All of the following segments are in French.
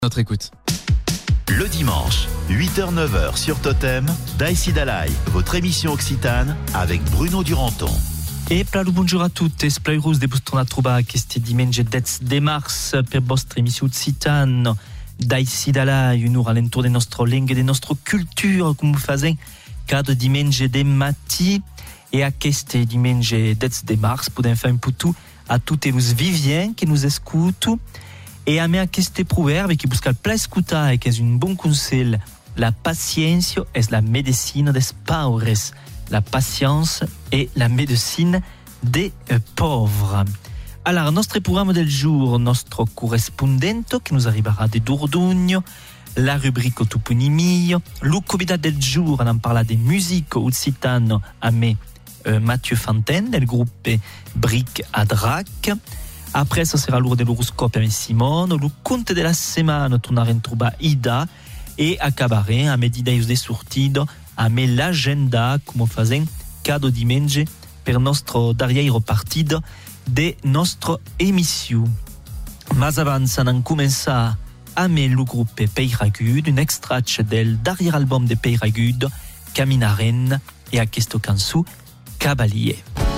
Notre écoute. Le dimanche, 8h-9h sur Totem, Daïsi Dalai, votre émission occitane avec Bruno Duranton. E plalo bonjour a tutti, splairus de vostro troba questi diumenge 10 de mars per vostra emissione occitane Daïsi Dalai, un'ora all'intorno del nostro lingue e della nostra cultura, come fate cada diumenge de mati. E a questi diumenge 10 de mars podem fare un putu a tutti os viviens che nos escutam. E a me a queste proverbe che busca il plescuta e che è un buon consiglio. La pazienza è la medicina des paures. La patience est la médecine des pauvres. Alors, notre programme del jour, notre corrispondente qui nous arrivera de Dordogne, la rubrique toponymie, le convidat del jour, on en parle des musiques occitanes à me Mathieu Fontaine, del groupe Bric à Drac. Après, ça sera l'heure de l'horoscope avec Simone, le conte de la semaine, tornare in trouba Ida, et acabaré a me ideias de sortida, a me l'agenda, come fazem cada diumenge per nostro darriere partida de nostra emission. Mas abans d'en començar a me lo gruppe Peyragud, un extratge del darriere album de Peyragud, Caminaren, e a questo cançó Cavalier.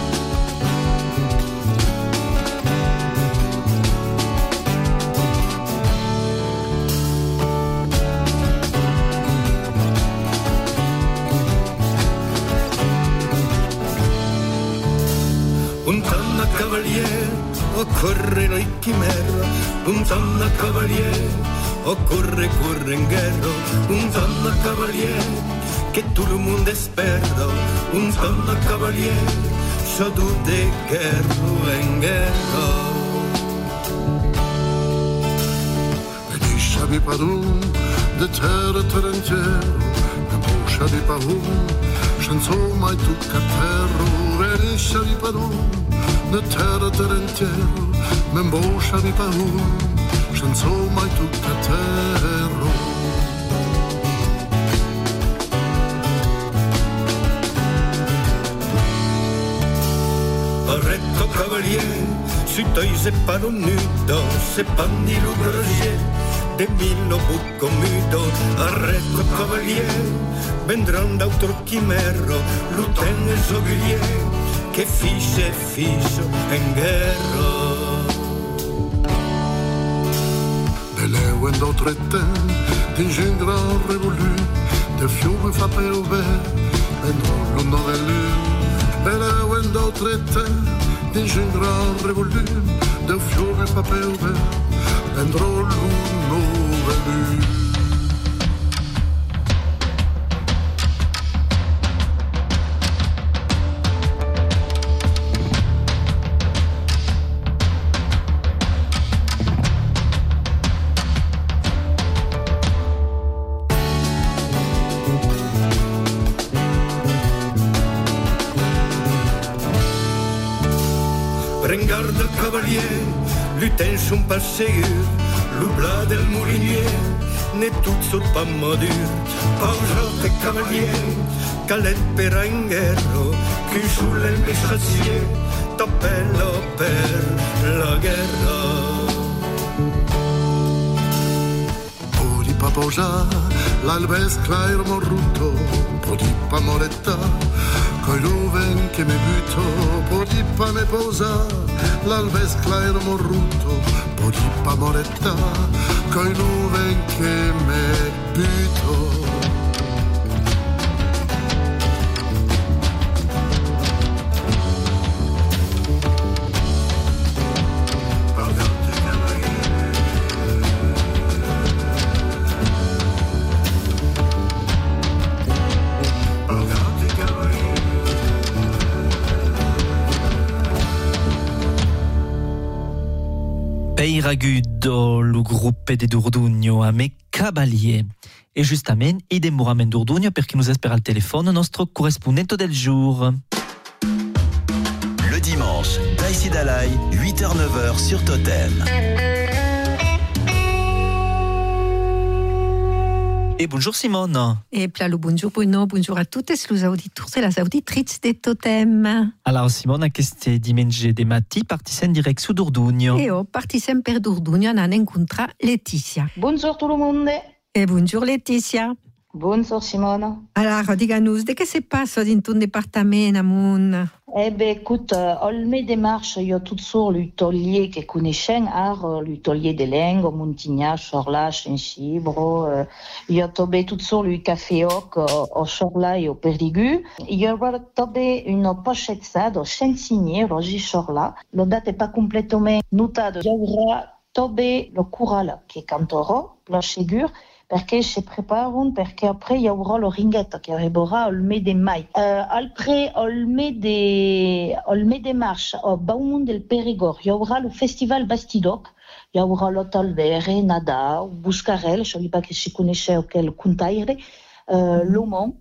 Un donna cavalier, occorre noi chimera, un donna cavalier, occorre corre in guerra, un donna cavalier, che tutto il mondo è sperdo, un donna cavalier, so tu de guerra in guerra. Venisce di padron, de terra terrentiero, la boccia di paun, senza mai tocca terra, venisce di padron, de terra terrentiero, men boccia di paun, senza mai tocca terra. Arretto cavalier, si toi se pan un nudo, se pan di lubrager, de mille bucco mudo, arretto cavalier, vendrán d'autro chimerro, luten e soglier, che fisce e fisso en guerra. De leeuwen dat retten, die zijn gran revolu, de fiume fa per over, en rollo novelu. De leeuwen dat retten, die zijn gran revolu, de fiume fa per over, en rollo novelu. Prengarda cavalier, luten son passeur, l'oubla del moulinier, ne tout sur pas madur, pausate cavalier, calet per in guerra, qui sulle il messazier, t'appello per la guerra. Podi pa posar, l'albes clair morruto, podi pa moretta, coi luven che me buto, podi pa me posar, l'albes clair morruto, podi pa moretta, coi luven che me buto. Peyragud, le groupe de Dordogne, a me Cavalier. E justament, idem moramen Dordogne perché nous espera al telefono nostro corrispondente del jour. Le dimanche, Daïsi Dalai, 8h-9h sur Totem. Et bonjour Simone. Et plalo bonjour Bruno, bonjour à toutes les auditeurs et les auditrices de Totem. Alors Simone, questo dimanche de matti partissem direct su Dordogne. Et partissem per Dordogne en incontra Laetitia. Bonjour tout le monde. Et bonjour Laetitia. Bonjour Simone. Alors, dis-nous, de que se passe dans ton département, Amon? Eh ben, écoute, al mes démarches, il y a tout sur l'utolier que connaissent, l'utolier de Lengo, Montignac, Chorla, Chenchibro, il y a tombé tout sur le café Oc, au Chorla et au Périgu. Il y a tombé une pochette ça, de Chensigné, Roger Chorla. La date n'est pas complètement notée. Il y aura tombé le Coural, qui est Cantoro, la Ségur, perché si preparano, perché après il y aura le ringhetto che arriverà al mese di mai. Après al mese de mars, au Baumont del Périgord, il y aura le festival Bastidoc, il y aura l'Hôtel Vere, Nada, Buscarel, je ne sais pas si vous connaissez quel Contaire, Lomont,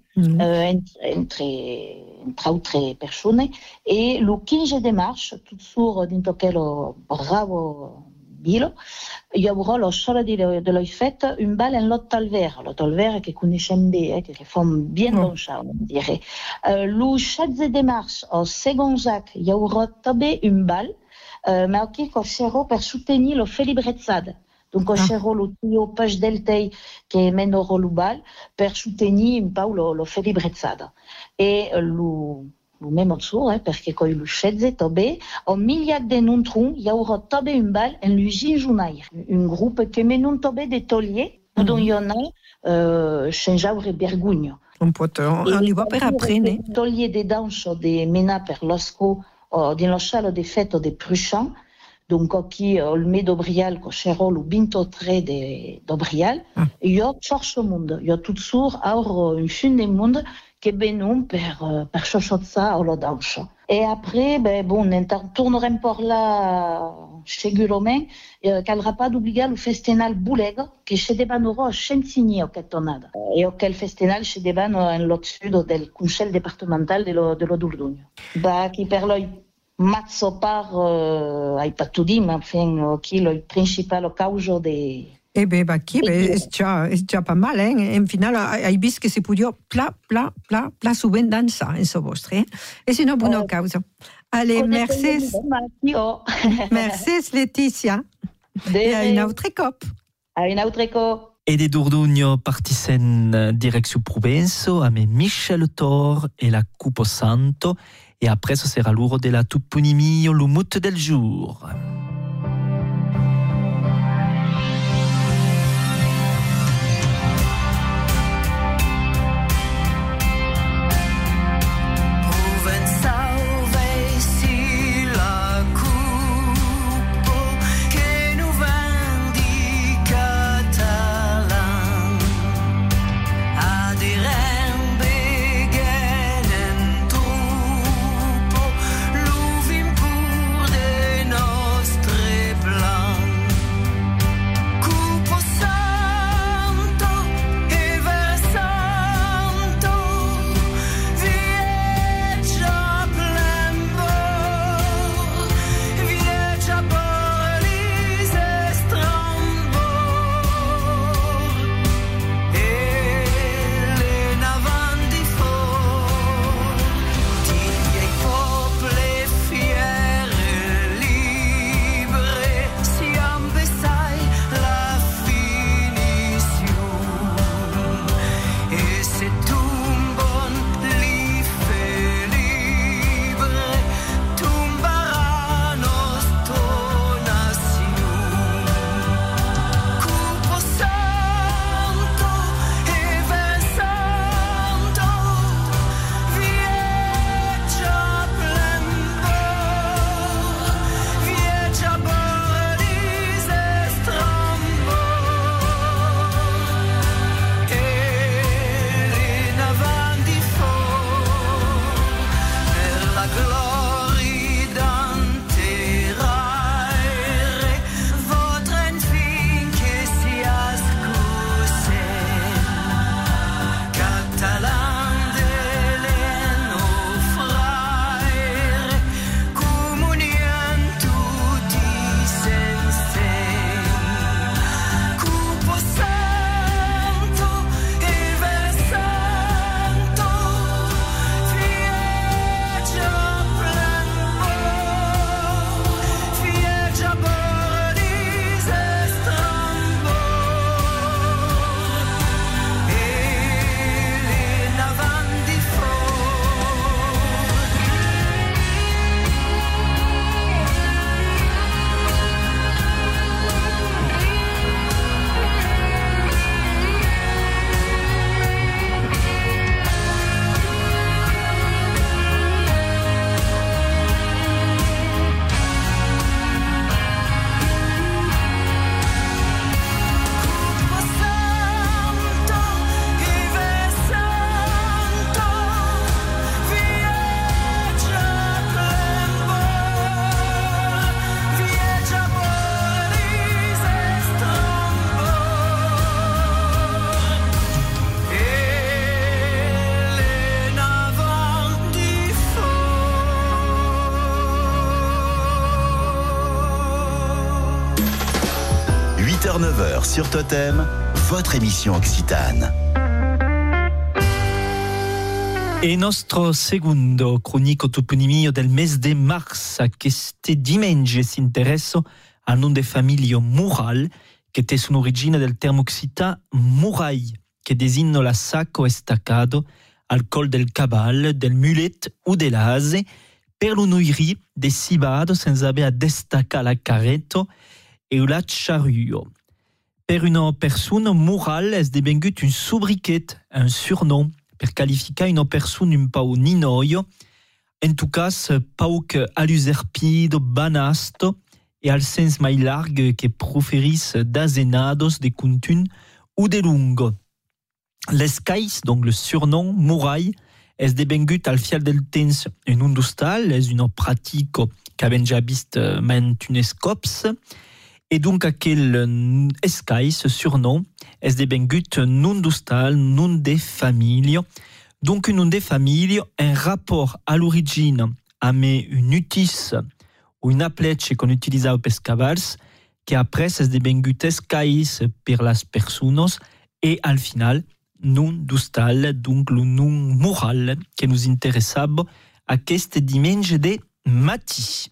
entre autres personnes, et le 15 de mars, tout sur dentro quel bravo Bilo, il y aura la soirée de la fête, une balle en l'Hôtel Vert que connaissons bien, qui font bien longtemps, on dirait. Le 16 de mars, au Segonzac, il y aura tombé une balle, mais qui sera pour soutenir le Felibrezad. Donc, il y aura le tuyau Page Deltei qui mène au bal pour soutenir un peu le Felibrezad. Et le même jour, parce que quand il est tombé, au milieu de nous, il y aura tombé une balle en l'usine Junaï, un groupe qui mène un tombé de tauliers, dont il y en a, Saint-Jaure et Bergogne. On y va per après, né? Tauliers de danse de Mena per l'Osco, dans la salle de fête de Pruchan, donc qui, le mai d'Obrial, qui sera le 23 d'Obrial, il y a tout le monde, il y a tout sur, une fin du monde, che benon per chochotza o la danse. Et après, on tournerem por là, segurament, caldrà pas d'obligar le festival Boulega, que se debanora a Chensigny, au Catonada. Et auquel festival se deban en l'autre sud del Consell départemental de lo Dordogne. Qui per l'oi mazzo par, ai pas tout dit, mais enfin, qui le principal causa de... Eh bien, c'est déjà pas mal, hein. En final, hai vist que se podia pla souvent danser, en ce vostre, hein. Et c'est une bonne cause. Allez, merci. Merci, Laetitia. Et à une autre cop. À une autre cop. Et des Dordogne partissent direction Provenzo avec Michel Thor et la Coupe Santo. Et après, ce sera l'heure de la toponymie, le mot del jour. Nostre 8h-9h sur Totem, votre émission occitane. E nostro secondo cronico toponimio del mese de mars, questo dimanche si interessa al nome de famiglia mural, che è un'origine del termo occitan muraille, che designa la sacco estacado al col del cabal, del mulet o dell'ase, per l'unoiri de cibado senza avere a destacar la carretto e la charruo. Per una persona mural è divenuto un sobriquet, un surnom, per qualificar una persona un po' ninoio, en tout cas pauc aluserpido, banasto, e al sens mai larg che preferis d'azenados, de contun ou de lungo. L'escais, donc le surnom muraille, est devengut al fial del temps un undustal, est une pratique qu'avem ja vist mentunes cops, et donc aquel escais, surnom, est devengut un undustal, nun de famille. Donc un nom de famille, un rapport à l'origine amb un utis ou une appletche qu'on utilisava per cavals, que après est devengut escais per las personas, et al final, nom d'ustal, donc le nom mural que nous interessava aquest dimanche de matí.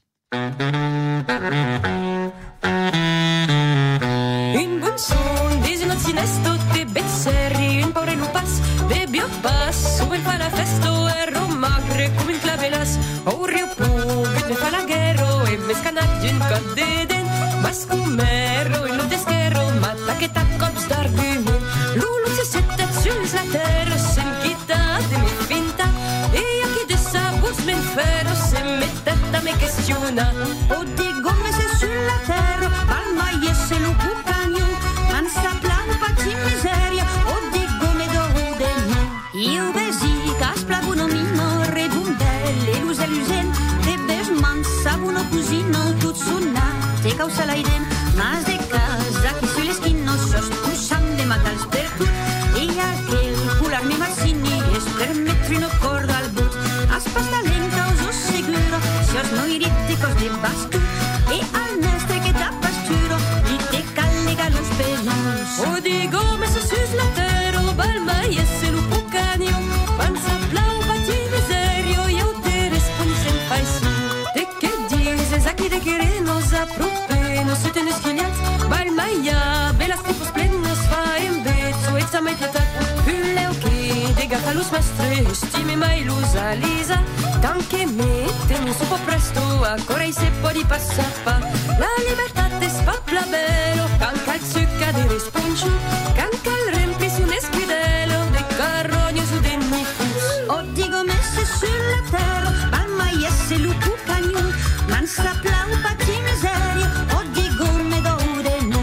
Un bon son, des un sinesto, de bezzerri, un paure lupas, de biobas, su fa la festo, erro magre come un clavelas, o rio pug, ne fa la guerro, e me scanat d'un cop de den, mascumero, e lo deschero, matta che t'accops d'argument, l'ulu se sette sus la terra, s'inchita de me finta, e a chi de sa bus men ferro, se mettet a me questiona, o digo me se sulla terra, palma e se lo pucagno, man sa plaupa ci miseria, o digo me do de no. Io vesi cas plavuno mino, rebumbelle, luse lusen, e bes man sabuno cusino, tut sunnate, causa l'aiden, mas de casa, qui su l'esquino, sos pusam de matals per tut, e aquel cular mi marsini, es per metri no cordo al but, as pasta lenta, os seguro, si os no iríticos de bastu, e al mestre che da pasturo, li te callega los pelos. O digo, me se sus la terra, balma e se lo pucanio, panza blau, pati miserio, io te respondi sen fai su. De che dices, a chi de querenos apropeno, se te ne schigliat, balma ia, bella stipos plenos, fa in bezzo, examen pietat, pulle ok, de gata los mestre, stime mai lusa lisa, tanche me, tenu su po' presto, ancora i seppo di passappa, la libertà te spapla bello, canca il succa di responcio, canca il rempli su un esquidelo, de carrogno su de nifus. O digo messe sulla terra, palma e se lupu cagnon, man sa plaupa ci miseria, o digo me do de no.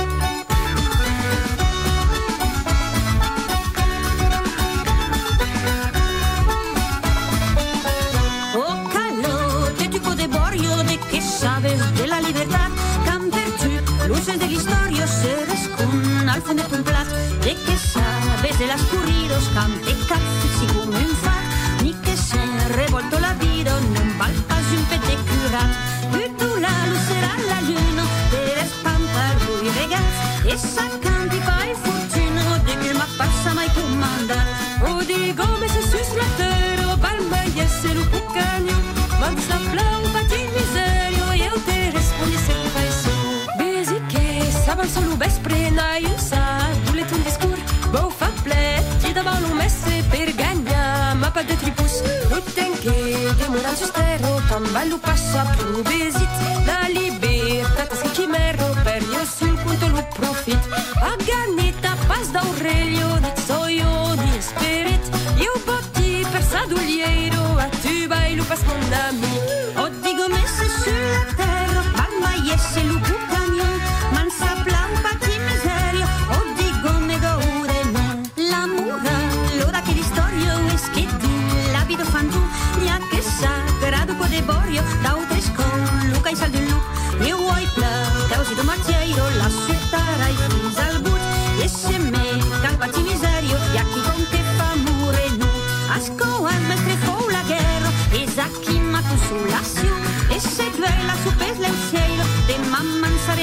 O calote tu de borio, de que sabes de la libertad, camper tu, luces del historio, seres con al fondo de un plat, de que sabes de las curridos, cante cazzi si come un fat, ni que se revolto la vida, non palpas un pete curat, e tu la lucerà la luna, per espampar lui regaz, e sa canti fai fortuna, de che ma passa mai comandar, o digo me se sus la terra, palma e se lo pucagno, man sa blau, pati miserio, io te respondi se fai su. Besi che saban solo vespre, n'hai un sa, dulet un discours, bo fa plet, ti davano un messe per gagna, ma pas de tripus, rutten che demora su sterro, tamballo passa più besit, la libertà taschi chimero, per io sul punto lo profit, a ganita pas da Aurelio, net soio di spirit, io botti per saduliero, a tu vai lo pas mon ami, o digo messe sulla terra, palma e se lo pucagno, man sa plaupa ci miseria, o digo me do de no. La mura, l'ora che l'istorio es che di l'abito fantu, nia che sa, graduco de borio, da utresco, luca i sal de luc, e vuoi pla, causi do martiero, la suttarai fins al but, e se me, calpa ci miserio, e a chi con te fa mure nu, asco al mestre fou la guerra, e zacchi ma tu sulla siu, e se duela su pes l'el cielo, de mamman sa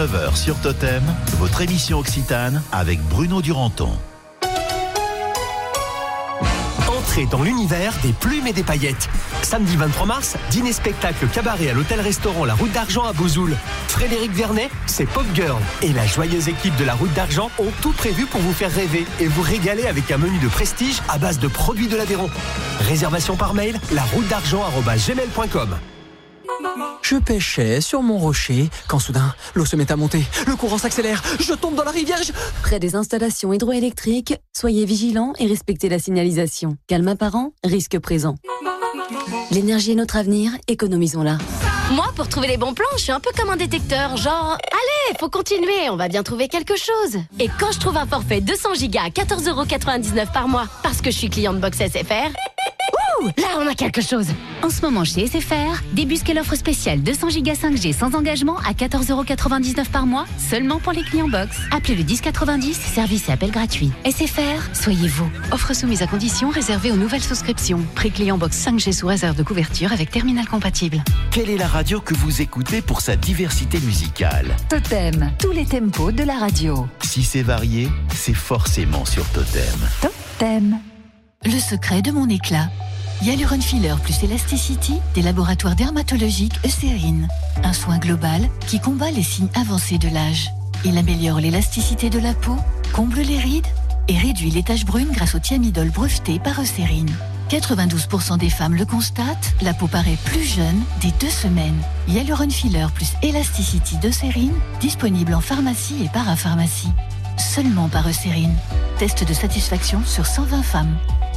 8h-9h sur Totem, votre émission occitane avec Bruno Duranton. Entrez dans l'univers des plumes et des paillettes. Samedi 23 mars, dîner-spectacle cabaret à l'hôtel-restaurant La Route d'Argent à Beauzoul. Frédéric Vernet, c'est Pop Girl. Et la joyeuse équipe de La Route d'Argent ont tout prévu pour vous faire rêver et vous régaler avec un menu de prestige à base de produits de l'Aveyron. Réservation par mail, laroutedargent@gmail.com. Je pêchais sur mon rocher quand soudain l'eau se met à monter, le courant s'accélère, je tombe dans la rivière. Près des installations hydroélectriques, soyez vigilants et respectez la signalisation. Calme apparent, risque présent. L'énergie est notre avenir, économisons-la. Moi, pour trouver les bons plans, je suis un peu comme un détecteur, genre « Allez, faut continuer, on va bien trouver quelque chose !» Et quand je trouve un forfait 200 gigas à 14,99€ par mois, parce que je suis cliente Box SFR, là, on a quelque chose. En ce moment, chez SFR, débusquez l'offre spéciale 200 Go 5G sans engagement à 14,99€ par mois, seulement pour les clients Box. Appelez le 1090, service et appel gratuit. SFR, soyez vous. Offre soumise à conditions, réservée aux nouvelles souscriptions. Prix client Box 5G sous réserve de couverture avec terminal compatible. Quelle est la radio que vous écoutez pour sa diversité musicale? Totem, tous les tempos de la radio. Si c'est varié, c'est forcément sur Totem. Totem. Le secret de mon éclat. Hyaluron Filler plus Elasticity des laboratoires dermatologiques Eucérine. Un soin global qui combat les signes avancés de l'âge. Il améliore l'élasticité de la peau, comble les rides et réduit les taches brunes grâce au thiamidol breveté par Eucérine. 92% des femmes le constatent, la peau paraît plus jeune dès 2 semaines. Hyaluron Filler plus Elasticity d'Eucérine, disponible en pharmacie et parapharmacie. Seulement par Eucérine. Test de satisfaction sur 120 femmes.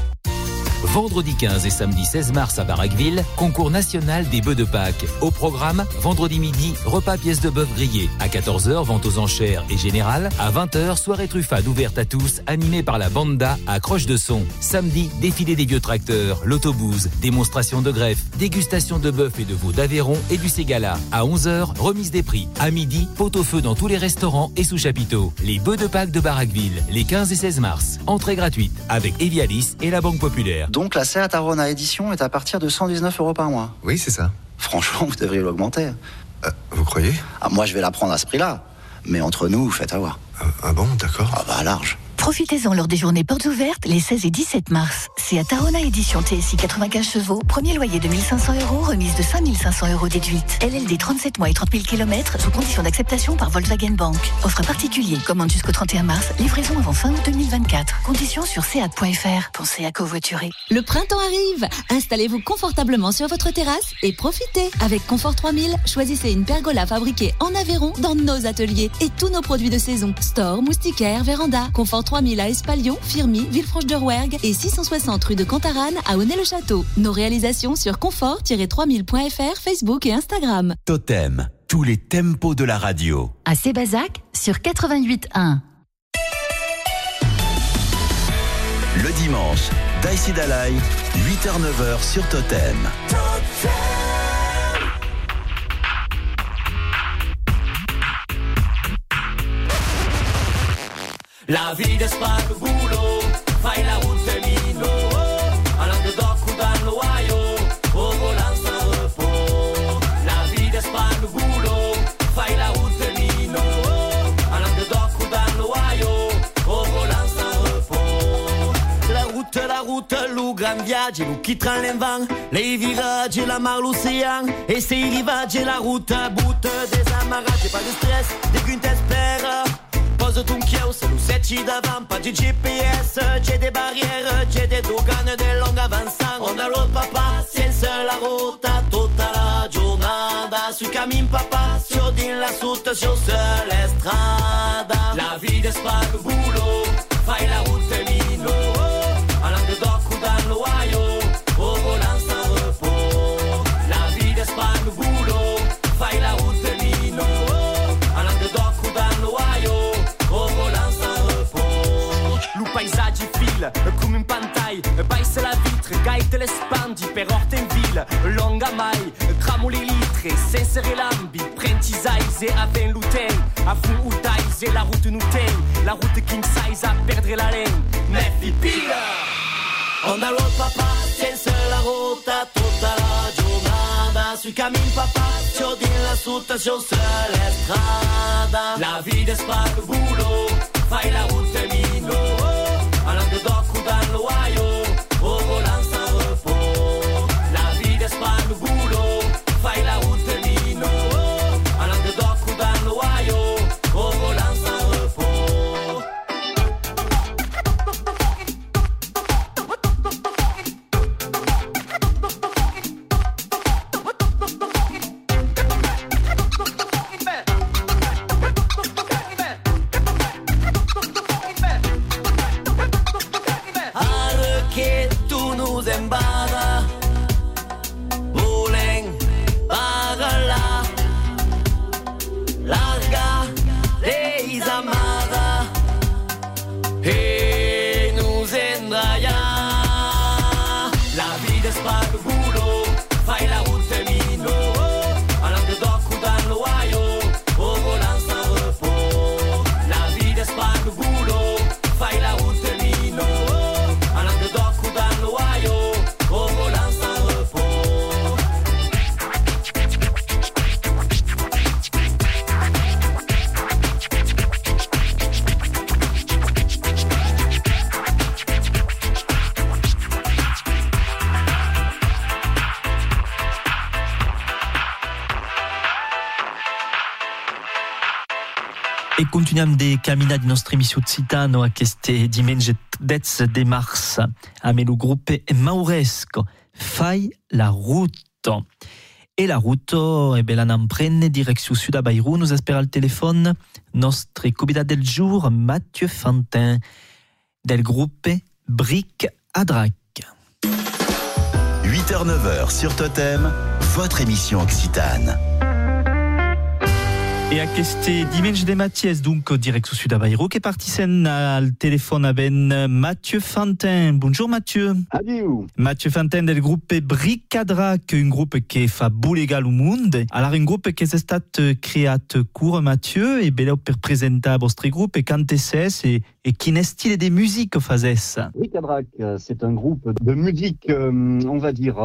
Vendredi 15 et samedi 16 mars à Baraqueville, concours national des bœufs de Pâques. Au programme, vendredi midi, repas pièces de bœuf grillées. À 14h, vente aux enchères et générale. À 20h, soirée truffade ouverte à tous, animée par la Banda à Croche de Son. Samedi, défilé des vieux tracteurs, l'autobus, démonstration de greffe, dégustation de bœuf et de veau d'Aveyron et du Ségala. À 11h, remise des prix. À midi, pot-au-feu dans tous les restaurants et sous chapiteaux. Les bœufs de Pâques de Baraqueville, les 15 et 16 mars. Entrée gratuite avec Evialis et la Banque Populaire. Donc la Seat Arona édition est à partir de 119€ par mois. Oui, c'est ça. Franchement, vous devriez l'augmenter. Vous croyez? Moi, je vais la prendre à ce prix-là. Mais entre nous, faites avoir. Ah bon, d'accord. Large. Profitez-en lors des journées portes ouvertes les 16 et 17 mars. Seat Arona édition TSI 95 chevaux, premier loyer de 1 500€, remise de 5 500€ déduite. LLD 37 mois et 30 000 km sous condition d'acceptation par Volkswagen Bank. Offre particulier, commande jusqu'au 31 mars, livraison avant fin août 2024. Conditions sur seat.fr. Pensez à covoiturer. Le printemps arrive. Installez-vous confortablement sur votre terrasse et profitez. Avec Confort 3000, choisissez une pergola fabriquée en Aveyron dans nos ateliers et tous nos produits de saison. Store, moustiquaire, véranda. Confort 3000 à Espalion, Firmy, Villefranche-de-Rouergue et 660 rue de Cantarane à Aunay-le-Château. Nos réalisations sur confort-3000.fr, Facebook et Instagram. Totem, tous les tempos de la radio. À Sébazac sur 88.1. Le dimanche, Daïsi Dalai, 8h-9h sur Totem. La vie d'espace le boulot, fai la route de Mino, à Languedoc ou dans l'Ohio, au volant sans repos. La vie d'espace le boulot, fai la route de Mino, à Languedoc ou dans l'Ohio, au volant sans repos. La route, lo gran viaggio, lo chi tra l'invent, les virages, la mar l'océan, et ces rivages, la route, bout des amarrages, pas de stress, des qu'une t'espère. Pose ton chios, lo secci davant, pas de GPS, c'è des barrières, c'è des dogane, des longues avançant. On a l'autre papa, senza la rota, tutta la giornata, sui cammin papa, sur din la soute, sur la strada. La vie d'espace, le boulot, fai la route de Mino, à Languedoc ou dans l'Ohio, au volant sans repos. La vie d'espace, le boulot, fai la route de Mino, à Languedoc ou dans l'Ohio, au volant sans repos. Le paesaggio file come un pantai, baisse la vitre, gaite le spandi per Hortenville, longa mai, cramo le litre, senza relambi, prendi size a 20 luten, a fun udais la route nous ten, la route king size a perdre la laine, metti pila. On a l'autre papa, senza la rota, tutta la giornata, sui cammin papà, dilla sutta c'ho la strada. La vita è spagbulo, fai la route mino, alando d'occo dallo guaio, o volanza repos. La vita è spagbulo, fai la route mino, alando d'occo dallo guaio, o volanza repos. Embada, volen pagala, larga de amada, e nos endraya. La vida es spagbulo, fai la route mino, alando d'occo dallo guaio, o volanza repos. La vida es spagbulo, fai la route mino, alando d'occo dallo guaio, o volanza repos. E continuiamo de caminare di nostra emissione Occitano a queste diumenge 10 de mars amb il gruppe Mauresco Fai la route. E la route la n'emprenne direction sud a Bayrou. Nous espère al téléphone notre convidat del jour Mathieu Fantin del gruppe Bric à Drac. 8h-9h sur Totem, votre émission Occitane. Et à queste dimanche de Mathies, donc direct au sud à Bayrou, qui est parti al téléphone avec Mathieu Fantin. Bonjour Mathieu. Adieu. Mathieu Fantin del groupe Bric à Drac, un groupe qui fa boulegal au monde. Alors un groupe qui est stat créat court Mathieu, et bello per presenter vostre groupe, et quand c'est et quin style de musique fazes? Bric à Drac, c'est un groupe de musique, on va dire,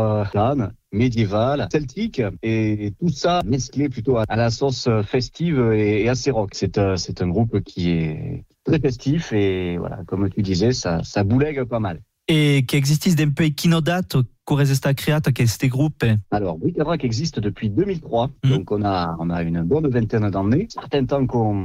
médiévale, celtique, et tout ça mesclé plutôt à la sauce festive et assez rock. C'est un groupe qui est très festif et voilà, comme tu disais, ça boulegue pas mal. Et qui existe d'un peu quino date qu'aurait été créé à ce groupe? Alors, Bric à Drac existe depuis 2003, donc on a une bonne vingtaine d'années. Certains temps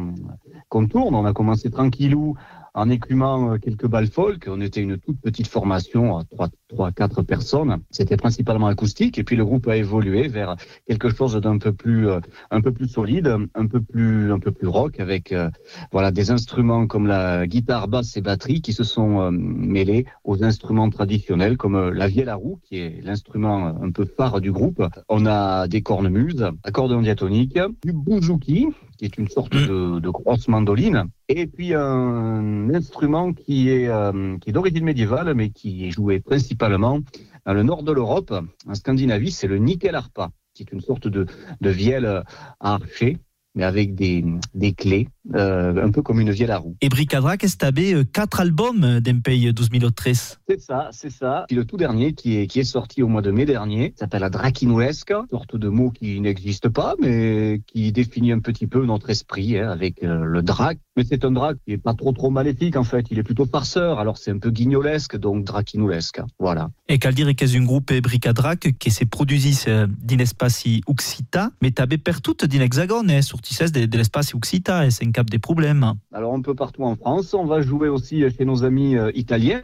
qu'on tourne, on a commencé tranquillou en écumant quelques balles folk. On était une toute petite formation à 3-4 personnes. C'était principalement acoustique. Et puis le groupe a évolué vers quelque chose d'un peu plus solide, un peu plus rock, avec voilà, des instruments comme la guitare, basse et batterie qui se sont mêlés aux instruments traditionnels comme la vielle à roue, qui est l'instrument un peu phare du groupe. On a des cornemuses, accordéon diatonique, du bouzouki, qui est une sorte de grosse mandoline, et puis un instrument qui est d'origine médiévale, mais qui est joué principalement dans le nord de l'Europe. En Scandinavie, c'est le nickel harpa, qui est une sorte de vielle à archer, mais avec des clés, un peu comme une vielle à roue. Et Bric à Drac est 4 albums d'un pays 2013. C'est ça. Puis le tout dernier qui est sorti au mois de mai dernier s'appelle la Dracinulesca, sorte de mot qui n'existe pas, mais qui définit un petit peu notre esprit, avec le drac. Mais c'est un drac qui est pas trop maléfique en fait, il est plutôt farceur, alors c'est un peu guignolesque, donc Dracinulesca, voilà. Et qu'à dire que c'est un groupe Bric à Drac qui s'est produit dans l'espace Occita, mais t'avais perdu dans l'Hexagone, sortissez de l'espace Occita, et c'est un cap des problèmes. Alors un peu partout en France, on va jouer aussi chez nos amis italiens,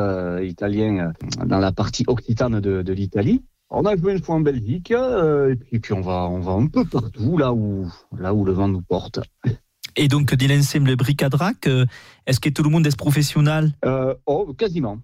dans la partie occitane de l'Italie. On a joué une fois en Belgique, et puis on va un peu partout, là où le vent nous porte. Et donc, de l'ensemble Bric à Drac, est-ce que tout le monde est professionnel? Quasiment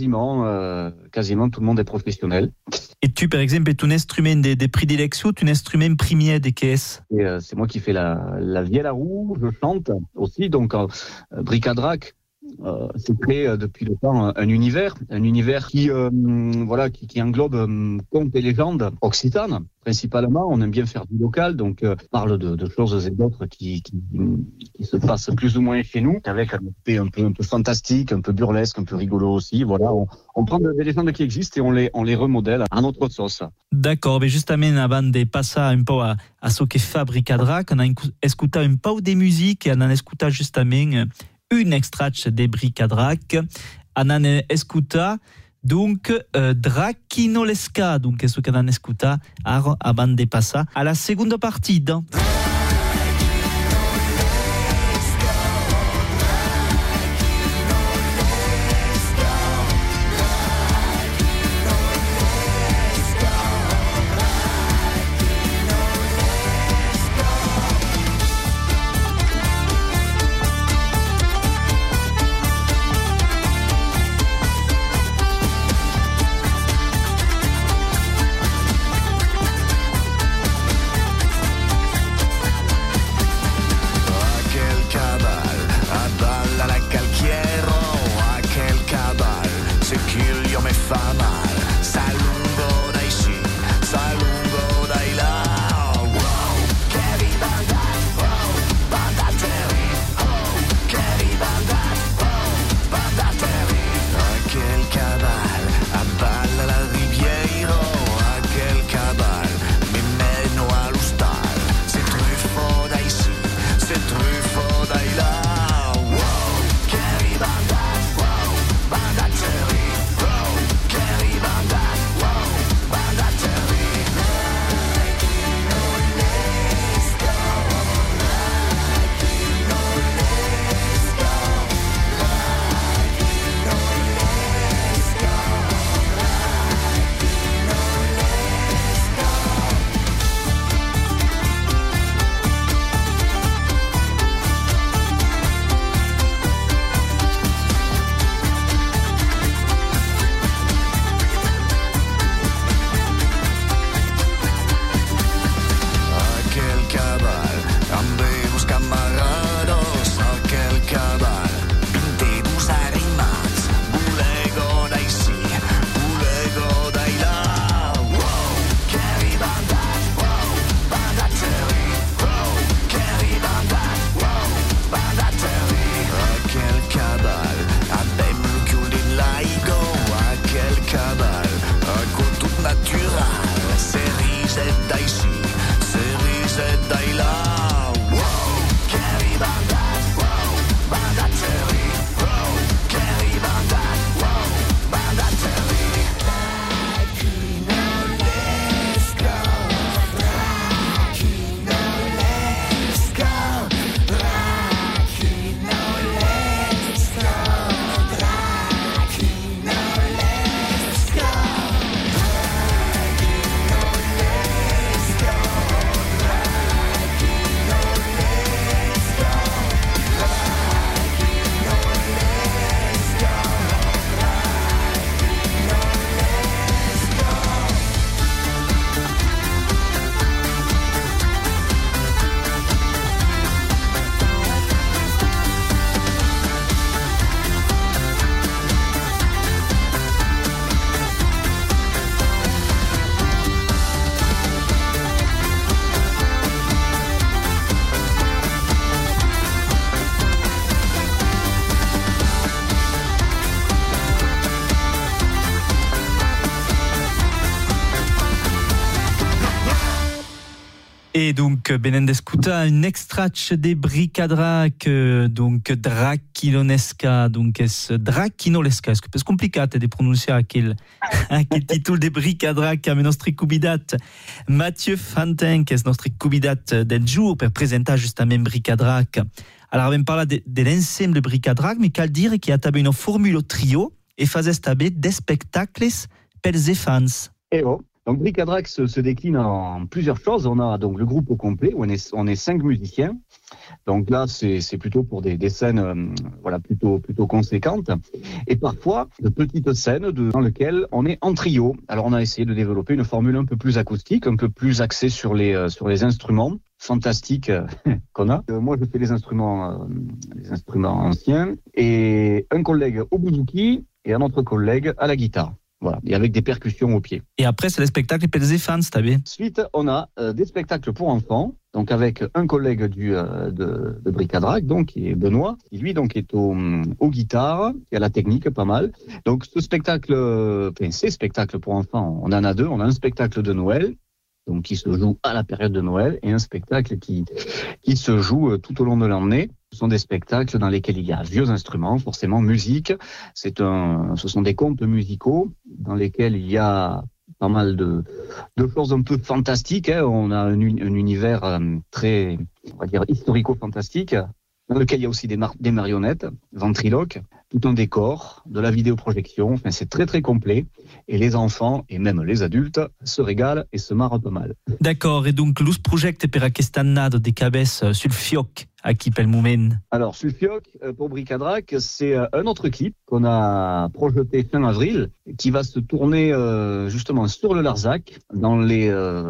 tout le monde est professionnel. Et tu, par exemple, ton instrument des prix d'élection, ton instrument premier des caisses? C'est moi qui fais la vielle à roue, je chante aussi, donc Bric à Drac, s'est créé depuis le temps un univers qui englobe contes et légendes occitanes. Principalement, on aime bien faire du local, donc parle de choses et d'autres qui se passent plus ou moins chez nous, avec un aspect un peu fantastique, un peu burlesque, un peu rigolo aussi. Voilà, on prend des légendes qui existent et on les remodèle à notre sauce. D'accord, mais justament avant de passer un peu à ce que fait Bric-à-Drac, on a écouté un peu de musique et on a écouté justement un extrait de Bric-à-Drac. On a écouté donc Dracinolesca, donc ce qu'on a écouté avant de passer à la seconde partie. Et donc, Benende escuta un extrait de Bric-à-Drac, donc Dracinolesca, donc Dracinolesca. Est-ce que c'est compliqué de prononcer quel titre de Bric-à-Drac avec notre convidat Mathieu Fantin, qui est notre convidat del jour pour présenter justement Bric-à-Drac. Alors, on parle de l'ensemble de Bric-à-Drac, mais qu'à dire qu'il y a une formule trio et faisait des spectacles pour les fans. Et oh. Donc Bric-à-Drac se décline en plusieurs choses. On a donc le groupe au complet, où on est 5 musiciens. Donc là, c'est plutôt pour des scènes plutôt conséquentes. Et parfois, de petites scènes dans lesquelles on est en trio. Alors on a essayé de développer une formule un peu plus acoustique, un peu plus axée sur les instruments fantastiques qu'on a. Moi, je fais les instruments anciens, et un collègue au bouzouki et un autre collègue à la guitare. Voilà, et avec des percussions au pied. Et après, c'est les spectacles pour les fans, t'as vu ? Ensuite, on a des spectacles pour enfants, donc avec un collègue de Bric-à-Drac, donc qui est Benoît, qui lui donc est aux guitares, qui a la technique pas mal. Donc ces spectacles pour enfants, on en a deux. On a un spectacle de Noël, donc qui se joue à la période de Noël, et un spectacle qui se joue tout au long de l'année. Ce sont des spectacles dans lesquels il y a vieux instruments, forcément musique. Ce sont des contes musicaux dans lesquels il y a pas mal de choses un peu fantastiques. On a un univers très, on va dire, historico-fantastique, dans lequel il y a aussi des marionnettes, ventriloques, tout un décor, de la vidéoprojection. Enfin, c'est très très complet. Et les enfants, et même les adultes, se régalent et se marrent pas mal. D'accord, et donc l'us projecte per aquesta annada de cabes sul fioc à qui pel moment. Alors, sur le fioc, pour Bric-à-Drac, c'est un autre clip qu'on a projeté fin avril, qui va se tourner justement sur le Larzac, dans les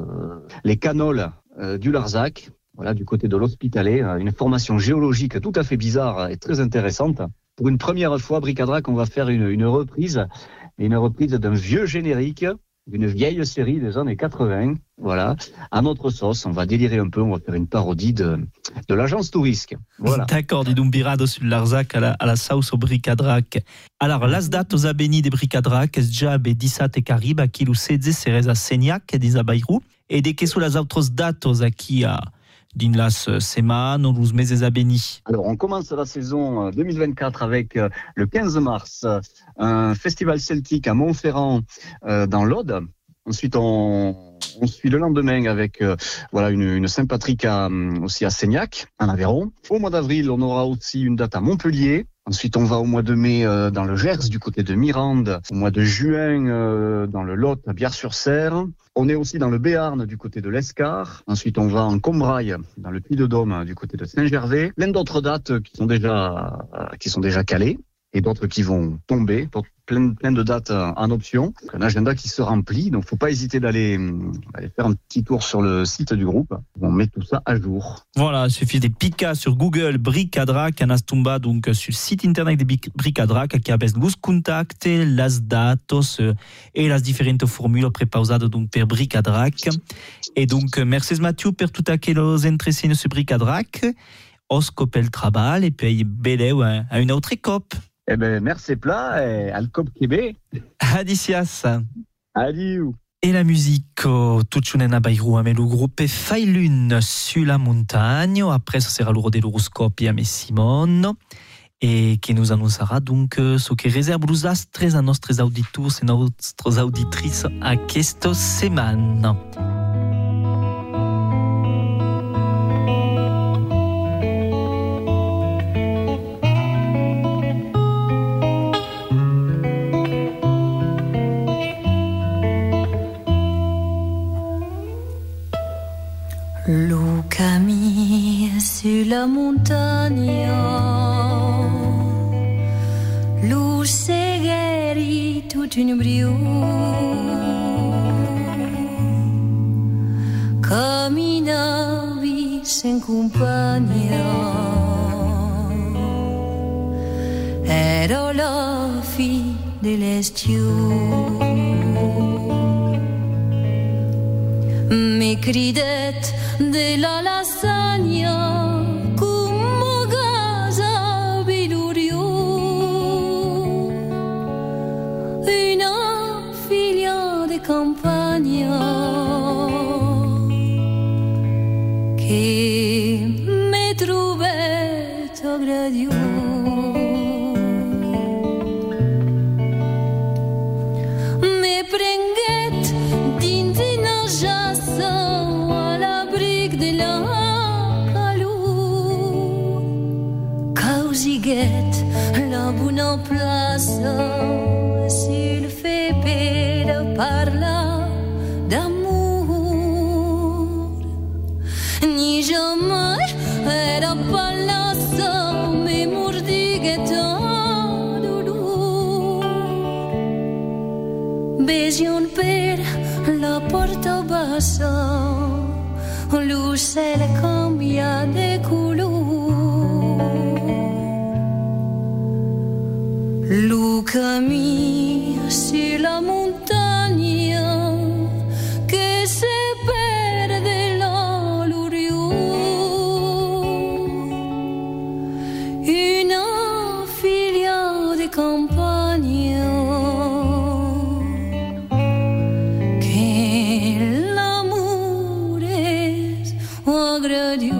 canoles du Larzac. Voilà, du côté de l'Hospitalet, une formation géologique tout à fait bizarre et très intéressante. Pour une première fois, Bric-à-Drac, on va faire une reprise d'un vieux générique, d'une vieille série des années 80. Voilà, à notre sauce, on va délirer un peu, on va faire une parodie de l'agence Tourisque. Voilà. D'accord, dis donc birado sur le Larzac à la sauce au Bric-à-Drac. Alors, las dates aux abeni de Bric-à-Drac, es già be 17 carib, a qui lu 16 serez a Seignac, dis a Bayrou, et de que sont les autres dates a qui a din las semaines ou los meses a beni. Alors, on commence la saison 2024 avec le 15 mars, un festival celtique à Montferrand, dans l'Aude. Ensuite, on suit le lendemain avec une Saint-Patrick aussi à Seignac, en Aveyron. Au mois d'avril, on aura aussi une date à Montpellier. Ensuite, on va au mois de mai dans le Gers, du côté de Mirande. Au mois de juin, dans le Lot, à Biars-sur-Serre. On est aussi dans le Béarn, du côté de l'Escar. Ensuite, on va en Combraille, dans le Puy-de-Dôme, du côté de Saint-Gervais. Plein d'autres dates qui sont déjà calées, et d'autres qui vont tomber. Plein de dates en option. Un agenda qui se remplit, donc faut pas hésiter d'aller faire un petit tour sur le site du groupe. On met tout ça à jour. Voilà, il suffit de piquer sur Google Bric-à-Drac, anastumba donc sur le site internet de Bric-à-Drac, qui a los contacts, las datos et las différentes formules prépausées donc per Bric-à-Drac. Et donc merci Mathieu pour tout aquellos entresines sur Bric-à-Drac. Oscopel le travail et puis beleu à une autre écope. Eh ben, merci plat et al cop Québec. Adicias. Adieu. Et la musique, tout chunena Bayrou, mais le groupe Failune sur la montagne. Après, ce sera le de l'horoscope à Simone. Et qui nous annoncera donc ce qui réserve les astres à nostres auditeurs et nostres auditrices à cette semaine. Lo cammina sulla montagna, lo segheri tutto in brio, camminavi sen compagna, era la fine dell'estio. Mi cridet della lasagna come casa bilurio, una figlia di campagna che mi trovetto gradioso. La buona plaza s'il fait per parla vision per la porta bassa, lo cielo cambia de color, lo cammino sur la montagna che se perde là l'orion, una figlia di campagna che l'amore aggradio.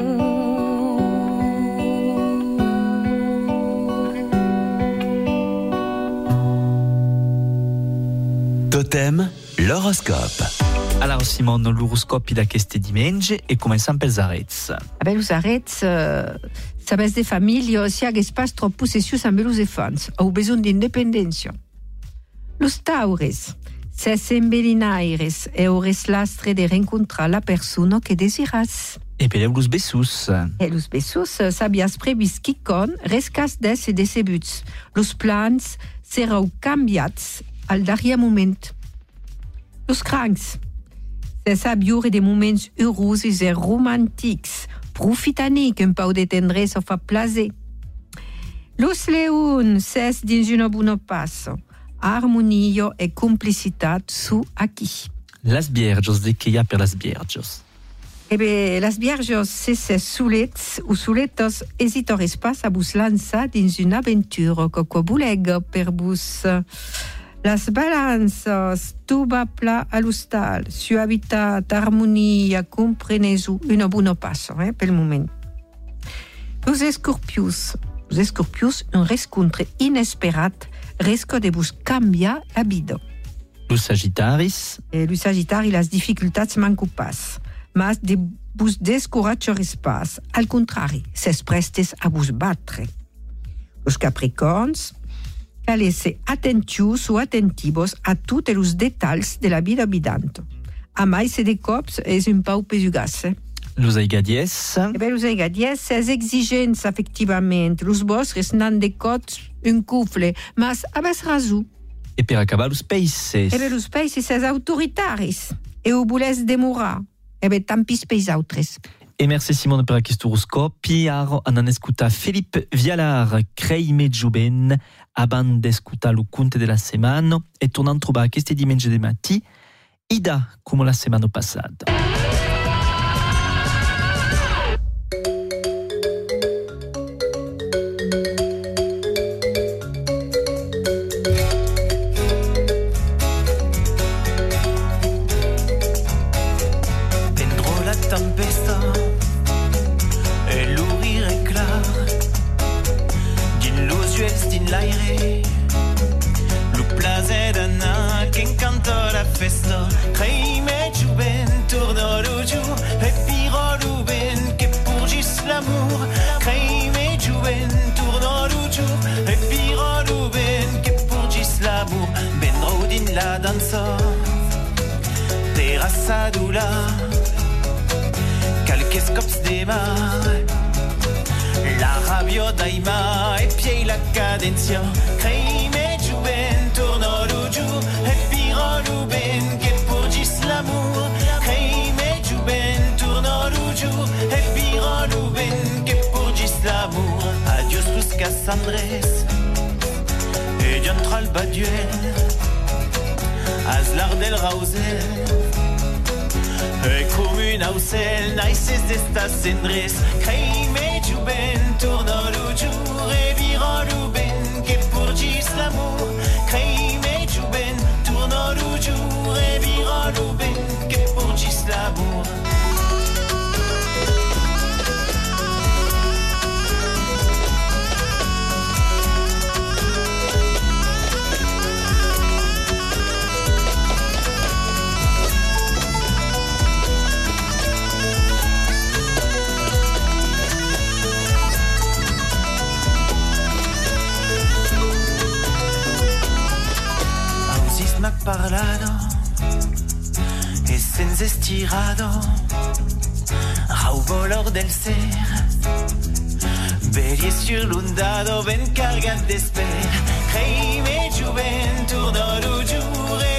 Totem, l'horoscope. Alors Simone, l'horoscope d'aquest diumenge e començam pels arets. Els arets, sabes de família, si hagués pas trop possessius amb els elefants, ou besoin d'independència. Los taures, se s'embelinaires e aures l'astre de rencontrar la persona que desiras. E per los bessus. E los bessus, sabias previst quicon, rescas des e decebuts. Los plans serau canviats al darrier moment. Los crancs, se sabiure de moments heurosos e romantics, profitani qu'un pau de tendresa fa plaser. Los leons, ses dins una bona passa, harmonia e complicitat su aquí. Las bierges, de què hi ha per las bierges? Las bierges, se solets o soletes hesitores pas a vos lançar dins una aventura que volega per vos. Las balances, tout va pla a l'hostal, suavitat, harmonia, comprenez-vous, una bona passa, pel moment. Los escorpius, un rencontre inesperat risque de vos canviar la vida. Los sagittaris? Los sagittaris, les dificultats manco pas, mas de vos descoratgeres pas, al contrari, ses prestes a vos batre. Los capricorns, cal ser atentius o attentivos a tots els detalls de la vida vidante. A mai se de cops és un pau pesugas. Los aigadies? Los aigadies és exigents, efectivament. Los vostres n'han de cots un couple, mas abans raso. E per acabar los peixes? Los peixes és autoritaris. E ho volés demorar. Tant pis peix altres. E merci Simone per aquest horoscopi. Ara anem a escoltar Philippe Vialar, Creime Jovent, abans d'escoltar el conte de la setmana e tornant a trobar aquest diumenge de matí Ida, com la setmana passada. Dentro la tempesta e l'ouvrir est clar din los uels din l'aire lo plaser d'anar che incanta la festa creime jovent torna lo giù e piro lo ben che porgis l'amour creime jovent torna lo giù e piro lo ben che porgis l'amour vendrò din la danza terrassa d'ula calques cops de mar la rabbia d'aima e piei la cadencia creime jovent torna lo giù e piro lo ben che porgis l'amour creime jovent torna lo giù e piro lo ben che porgis l'amour adios los Cassandres e diantre al baduel aslar del Rausel e come un aucel naices d'estas cendres creime jovent torna lo giù e viro lo ben che porgis l'amour creime jovent torna lo giù e viro lo ben che porgis l'amour. Parlado e senza estirado raubolor del ser Bellier sur l'ondado ben cargat d'esper creime jovent torna lo giù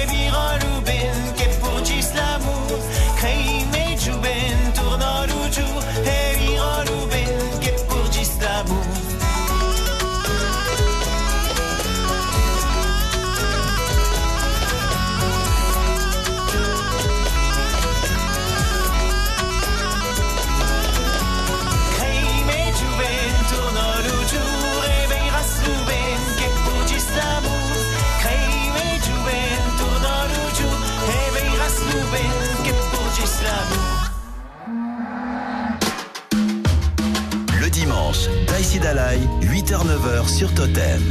9h sur Totem.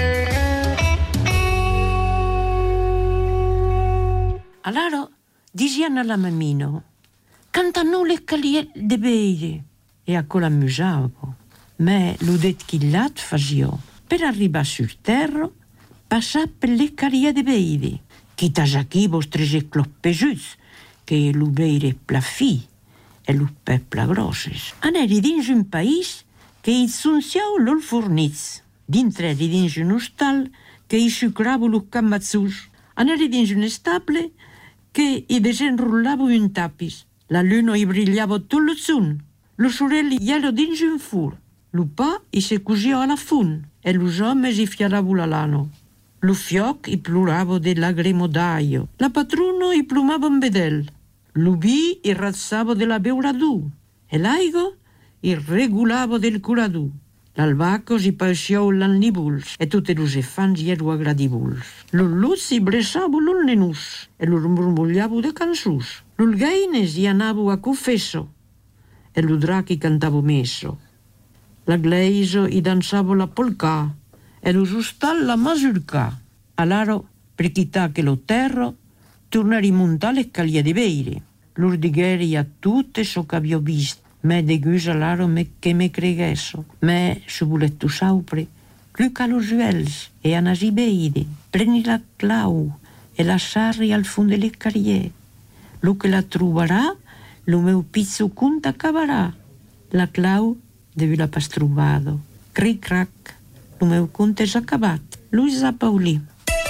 Allora, dicevano alla mammino, cantano le caliere de beire. E a cola musavo. Ma l'ho detto che l'at fasio. Per arrivare sul terra, passare per le caliere de beire. Chi t'asciacchi vostre cloppejus, che lo beire plafi e lo pepla grosses. Aneri dins un país che il sunsiau l'ol fornits. Dintre dins un hostal che i sucravo lo camazzus. Aneri dins un stable che i desenrollavo un tapis. La luna i brillava tutto lo sun. Lo sorelli glielo dins un fur. Lo pa i se cusio alla fun. E los homes i fiaravo la lano. Lo fioc i pluravo de lagrimo d'aio. La patruno i plumava un bedel. Lo bi i razzavo de la beuradù. E l'aigo i regulavo del curadù. L'albaco si passiò l'annibuls. E tutte los efans i ero agradibuls. L'ulluz i bressavo l'ul nenus. E lo murmugliavo de cansus. L'ulgaines i anavo a confesso. E lo drac i cantavo messo. La gleiso i danzavo la polka. E lo giustal la mazurka. Allora, per chità che lo terro, tornare a montare le scaglie di beire. L'urdigheri a tutte so che avevo visto. Me de gusa allora che me cregesso. Me su buletto saupre. Luca lo juels e anasi beire. Prendi la clau e la sarri al fondo delle carriere. Lo che la troverà, lo meu pizzo conta acabarà. La clau devi la pas trovato. Cric crac, lo meu conte és acabat. Luisa Pauli.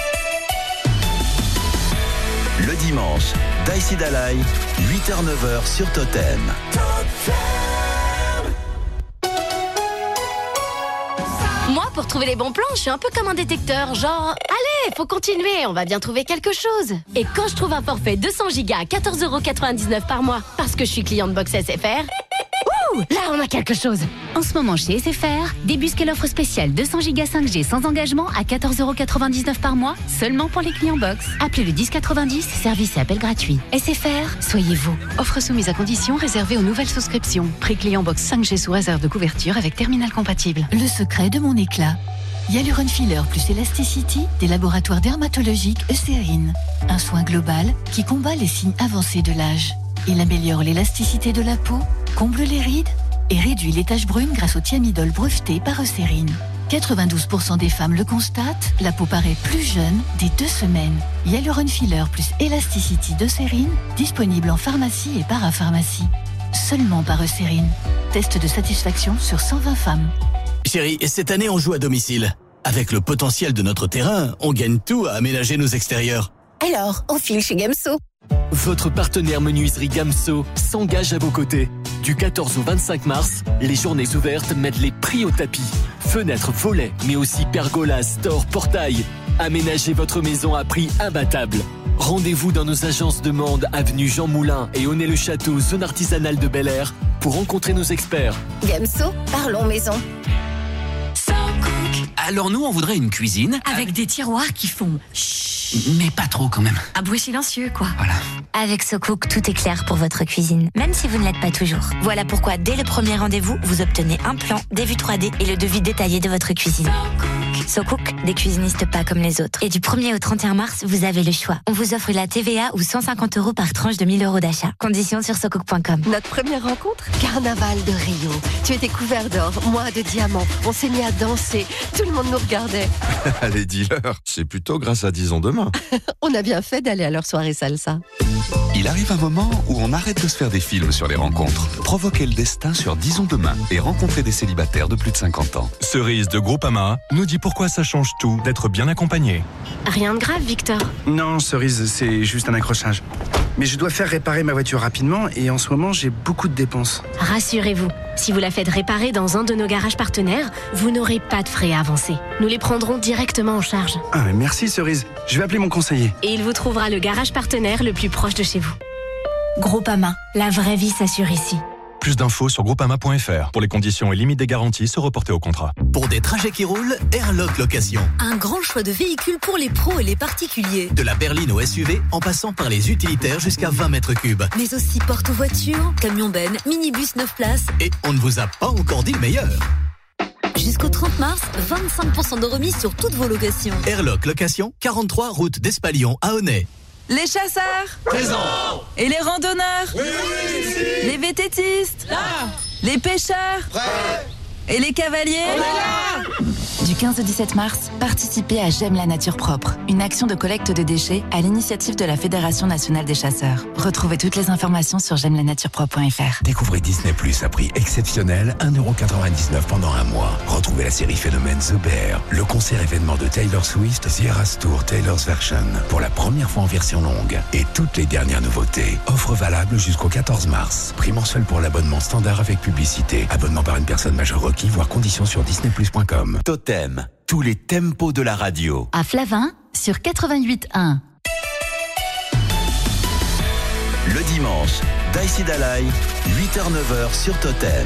Le dimanche, Daïsi Dalai, 8h-9h sur Totem. Moi, pour trouver les bons plans, je suis un peu comme un détecteur, genre, allez, faut continuer, on va bien trouver quelque chose. Et quand je trouve un forfait 200 Go à 14,99 € par mois, parce que je suis cliente Box SFR, là, on a quelque chose. En ce moment, chez SFR, débusquez l'offre spéciale 200 Go 5G sans engagement à 14,99 € par mois, seulement pour les clients Box. Appelez le 1090, service et appel gratuit. SFR, soyez vous. Offre soumise à conditions réservée aux nouvelles souscriptions. Prix client Box 5G sous réserve de couverture avec terminal compatible. Le secret de mon éclat. Hyaluron Filler plus Elasticity des laboratoires dermatologiques Eucérine. Un soin global qui combat les signes avancés de l'âge. Il améliore l'élasticité de la peau, comble les rides et réduit les taches brunes grâce au thiamidol breveté par Eucérine. 92% des femmes le constatent, la peau paraît plus jeune dès 2 semaines. Hyaluron Filler plus Elasticity d'Eucérine, disponible en pharmacie et parapharmacie. Seulement par Eucérine. Test de satisfaction sur 120 femmes. Chérie, cette année on joue à domicile. Avec le potentiel de notre terrain, on gagne tout à aménager nos extérieurs. Alors, on file chez Gamso. Votre partenaire menuiserie Gamso s'engage à vos côtés. Du 14 au 25 mars, les journées ouvertes mettent les prix au tapis. Fenêtres, volets, mais aussi pergolas, stores, portails. Aménagez votre maison à prix imbattable. Rendez-vous dans nos agences de Mende, avenue Jean Moulin et Aunay-le-Château, zone artisanale de Bel Air, pour rencontrer nos experts. Gamso, parlons maison. Alors nous, on voudrait une cuisine avec des tiroirs qui font chut, mais pas trop quand même. Un bruit silencieux, quoi. Voilà. Avec SoCook, tout est clair pour votre cuisine, même si vous ne l'êtes pas toujours. Voilà pourquoi, dès le premier rendez-vous, vous obtenez un plan, des vues 3D et le devis détaillé de votre cuisine. SoCook, des cuisinistes pas comme les autres. Et du 1er au 31 mars, vous avez le choix. On vous offre la TVA ou 150 € par tranche de 1 000 € d'achat. Conditions sur SoCook.com. Notre première rencontre, carnaval de Rio. Tu étais couvert d'or, moi de diamants. On s'est mis à danser. Tout le monde nous regardait. Allez, dis-leur, c'est plutôt grâce à Disons Demain. On a bien fait d'aller à leur soirée salsa. Il arrive un moment où on arrête de se faire des films sur les rencontres. Provoquez le destin sur Disons Demain et rencontrez des célibataires de plus de 50 ans. Cerise de Groupama nous dit pourquoi ça change tout d'être bien accompagné. Rien de grave, Victor. Non, Cerise, c'est juste un accrochage. Mais je dois faire réparer ma voiture rapidement et en ce moment, j'ai beaucoup de dépenses. Rassurez-vous, si vous la faites réparer dans un de nos garages partenaires, vous n'aurez pas de frais à avancer. Nous les prendrons directement en charge. Ah, mais merci Cerise. Je vais appeler mon conseiller. Et il vous trouvera le garage partenaire le plus proche de chez vous. Groupama, la vraie vie s'assure ici. Plus d'infos sur groupama.fr. Pour les conditions et limites des garanties, se reporter au contrat. Pour des trajets qui roulent, Airlock Location. Un grand choix de véhicules pour les pros et les particuliers. De la berline au SUV, en passant par les utilitaires jusqu'à 20 mètres cubes. Mais aussi porte-voitures, camions-bennes, minibus 9 places. Et on ne vous a pas encore dit le meilleur. Jusqu'au 30 mars, 25% de remise sur toutes vos locations. Airlock Location, 43 route d'Espalion à Aunay. Les chasseurs Présents. Et les randonneurs Oui. Les vététistes Là. Les pêcheurs Prêts. Et les cavaliers On est là. Du 15 au 17 mars, participez à J'aime la nature propre, une action de collecte de déchets à l'initiative de la Fédération nationale des chasseurs. Retrouvez toutes les informations sur j'aimelanaturePropre.fr. Découvrez Disney Plus à prix exceptionnel, 1,99€ pendant un mois. Retrouvez la série Phénomène The Bear, le concert événement de Taylor Swift, The Eras Tour Taylor's Version, pour la première fois en version longue. Et toutes les dernières nouveautés. Offre valable jusqu'au 14 mars. Prix mensuel pour l'abonnement standard avec publicité. Abonnement par une personne majeure requis, voire conditions sur disneyplus.com. Totem, tous les tempos de la radio. À Flavin, sur 88.1. Le dimanche, Daïsi Dalai, 8h-9h sur Totem.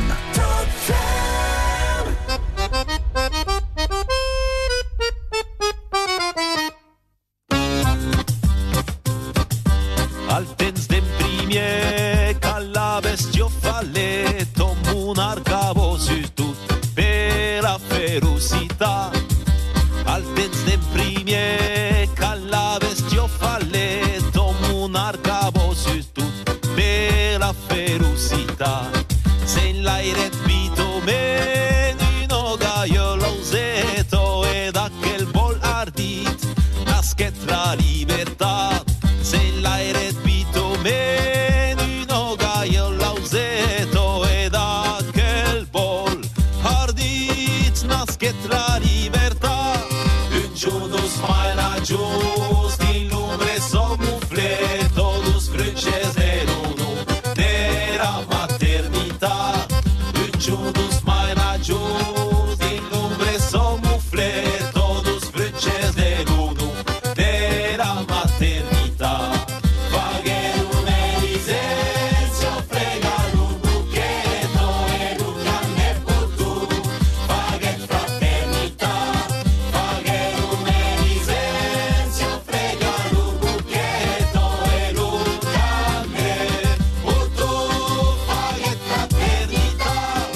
Al temps d'en primer, cal la bestió falet, tom un arcabó sus tot per la ferocitat. Al temps d'en primer, cal la bestió falet, tom un arcabó sus tot per la ferocitat. Sen l'aire vito men uno gallo l'auseto ed aquel vol ardit nasquet la libertat. Sen l'aire vito men uno gallo l'auseto ed aquel vol ardit nasquet la libertat. Un giornos mai la giust in lumbre somufle todos frunces en uno de la maternità. Un giornos mai la giust in lumbre somufle todos frunces en uno de la maternità. Pagher un elisenzio, fregar un buchetto ed un grande potu. Pagher fraternità. Pagher un elisenzio, fregar un buchetto ed un grande potu. Pagher fraternità.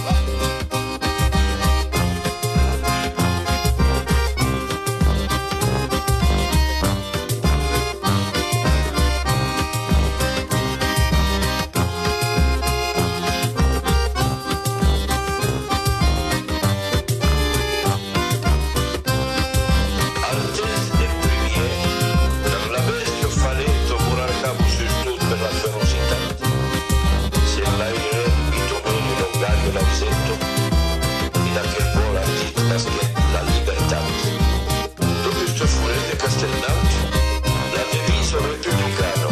Per la bestia faletto murar capo sus tut per la ferocitat. Se l'aire vito meni non gaglio l'ausetto ed aquel vol ardit nasquet la libertat. Do questo furet de Castelnaut la deviso republicano.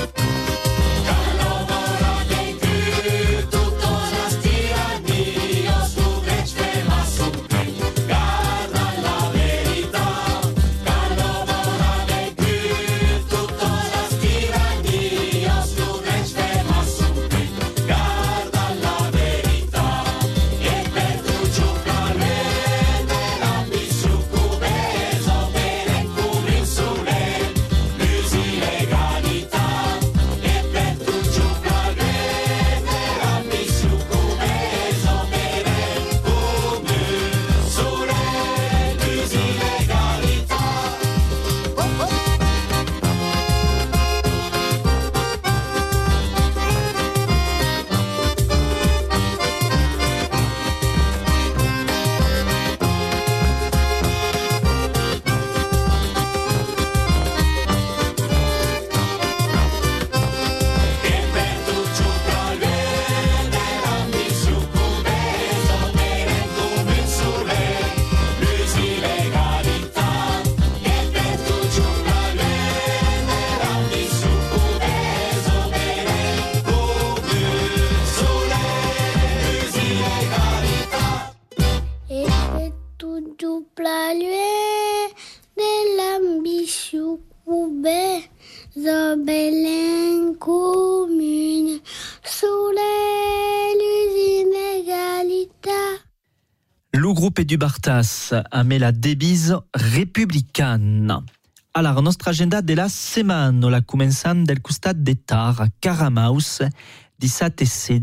E tutto plalué de l'ambition coubée, the belen commune, soleil, l'inégalité. Le groupe du Bartas a mis la devise républicaine. Alors, nostra agenda della settimana la començant del costat de Tar a Caramaus, 17 e 16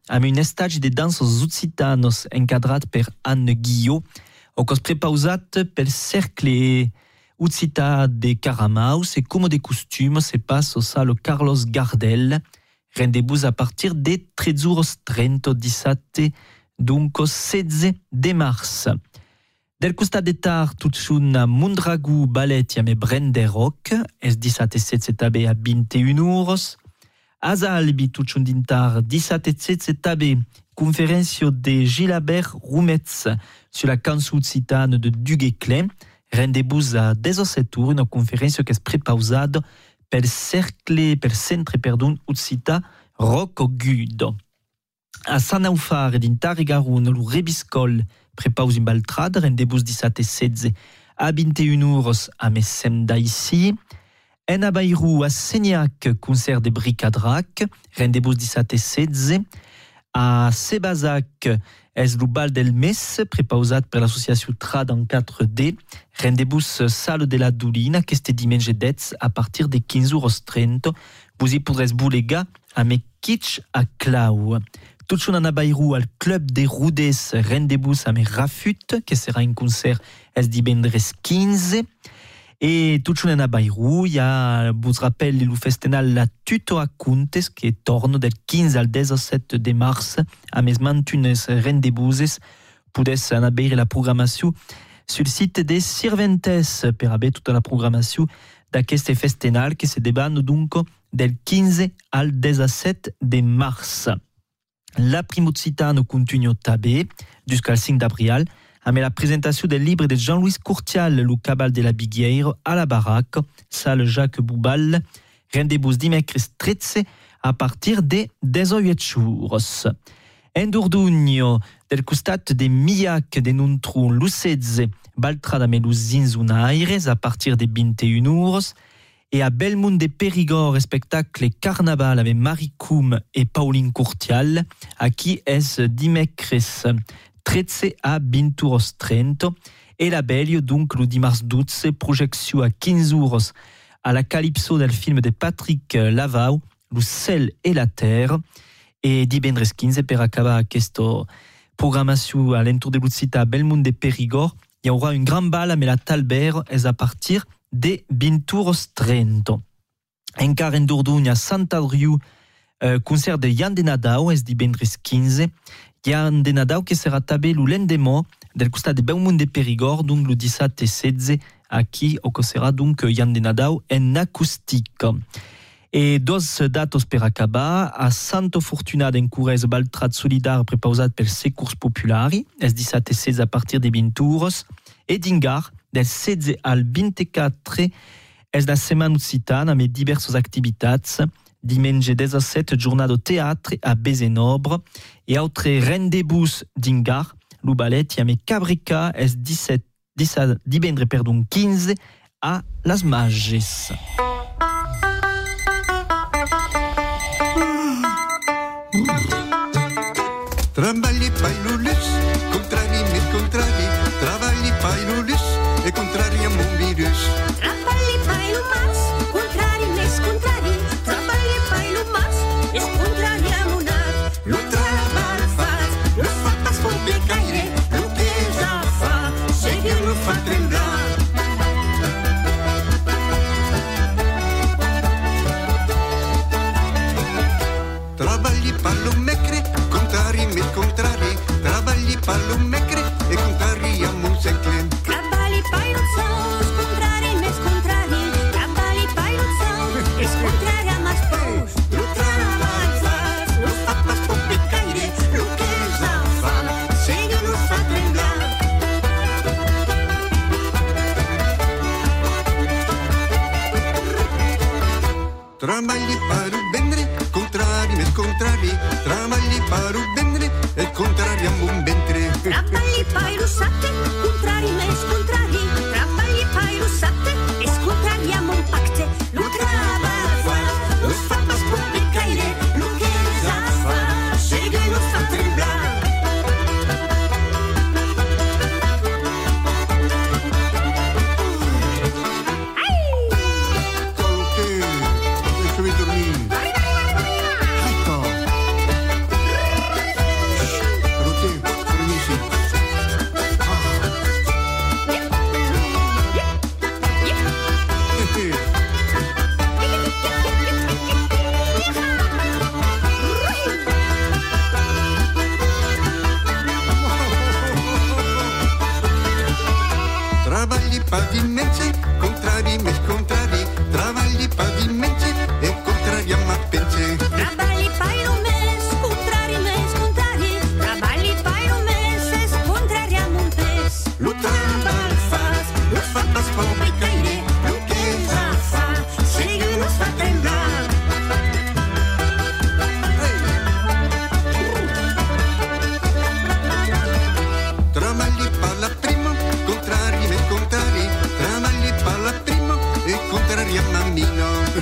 amb un estatge de danses occitanos encadrat per Anne Guillot, o cos prepausat pel cercle occità de Caramaus e come de costume se passa al Carlos Gardel. Rendez-vous a partir de 13h30 17 dunque 16 de mars. Del costat de tar tutxun Mondragou ballet e Brende Rock, es 17 e 16 tabe a 21 euros. A Salbi tutxun dintar 17 e 16 tabe conferencio de Gilabert Roumetz sur la cançó occitane de Duguay-Clem. Rendez-vous a 17 jours, una conferencio que es prepausada pel centre occità Roc-Gudo. A Sant Eufar dintar Garun, lo Rebiscol prepaus in Baltrad, rendez-vous 17 e 16 a 21 euros a Messem d'Aïssi. En a Bayrou, a Seignac, concert de Bric-à-Drac, rendez-vous 17 e 16. A Sebazac, es lo bal del mes, prepausat per l'associació Trad en 4D. Rendez-vous salle de la Dolina, qu'este dimanche dets, a partir de 15h30. Vous y podrez boulega a me kitsch a Clau. Tutxun an a Bayrou al Club de Roudès, rendez-vous a me Rafut, que sera un concert es divendres 15. Et tutxun an a Bayrou, il y a, vous rappelle, le festival La Tuto a Contes, qui torna del 15 al 17 de mars, a mes mantunes rendez-vous, podes anar a veure la programmació sur le site de Sirventes per haver tota la programmació d'aquest festival que se deban donc del 15 al 17 de mars. La Primo Occitano continua també jusqu'al 5 d'abril amb la presentació del llibre de Jean-Louis Courtial, Le Cabal de la Bigueire, a la Baraque, salle Jacques Boubal. Rendez-vous dimecres 13 a partir de 18 jours. En Dordogne, del costat de Millac de Nontron, lo 16, Baltrada me lo Zinzunaires a partir de 21 euros. Et à Belmont de Périgord, spectacle Carnaval avec Marie Coum et Pauline Courtial, à qui est dimecres 13 a 20h30. Et la Belle, donc, le dimanche 12, projection à 15 euros à la Calypso del film de Patrick Lavau, Le Ciel et la Terre. Et divendres 15, per acabar aquesta programmació à l'entour de l'Occità à Belmont de Périgord, il y aura une grande balle, mais la Talbert est à partir de 20h30. Encara en Dordogne, à Sant-Adriu, concert de Yann de Nadau, es divendres 15. Yann de Nadau qui sera tabé le lendemain del costat de Belmont de Périgord, donc le 17 et 16, à qui sera donc Yann de Nadau en acoustique. Et dos datos per acabar, a Santo Fortunat en Corrèze Baltrad Solidar prepausat pel Secours Populari, es 17 et 16 a partir de 20 euros, et Dingar, del 16 al 24 es la setmana occitana amb diverses activitats. Diumenge 17, jornada de teatre a Bezenobre, et altre rendez-vous Dingar, lo ballet i amb Cabrica es 17 divendre 15 a Las Mages. Traballi pailulus, contrari mit contrari, traballi pailulus e contrari amb un virus. Traballi pailumas, contrari més contrari, traballi pailumas, és contrari amb un art. Lo treball fas, lo fa pas complicaire, lo que ja fa, seguir lo fa tremblar. Traballi palomecre, contrari mit contrari, traballi palomecre e contrari amb un segle. Traballi pailuzzos, contrari més contrari, traballi pailuzzos, és contrari amb els pous. Lo treball fas, lo fa pas complicaire, lo que ja fa, seguir lo fa tremblar. Traballi per vendre, contrari més contrari, traballi per vendre e contrari amb un ventre. Traballi pailussate, contrari més contrari, traballi pailussate, és contrari amb un pacte. Lo treball fas, lo fa pas complicaire, lo que ja fa, seguir lo fa tremblar.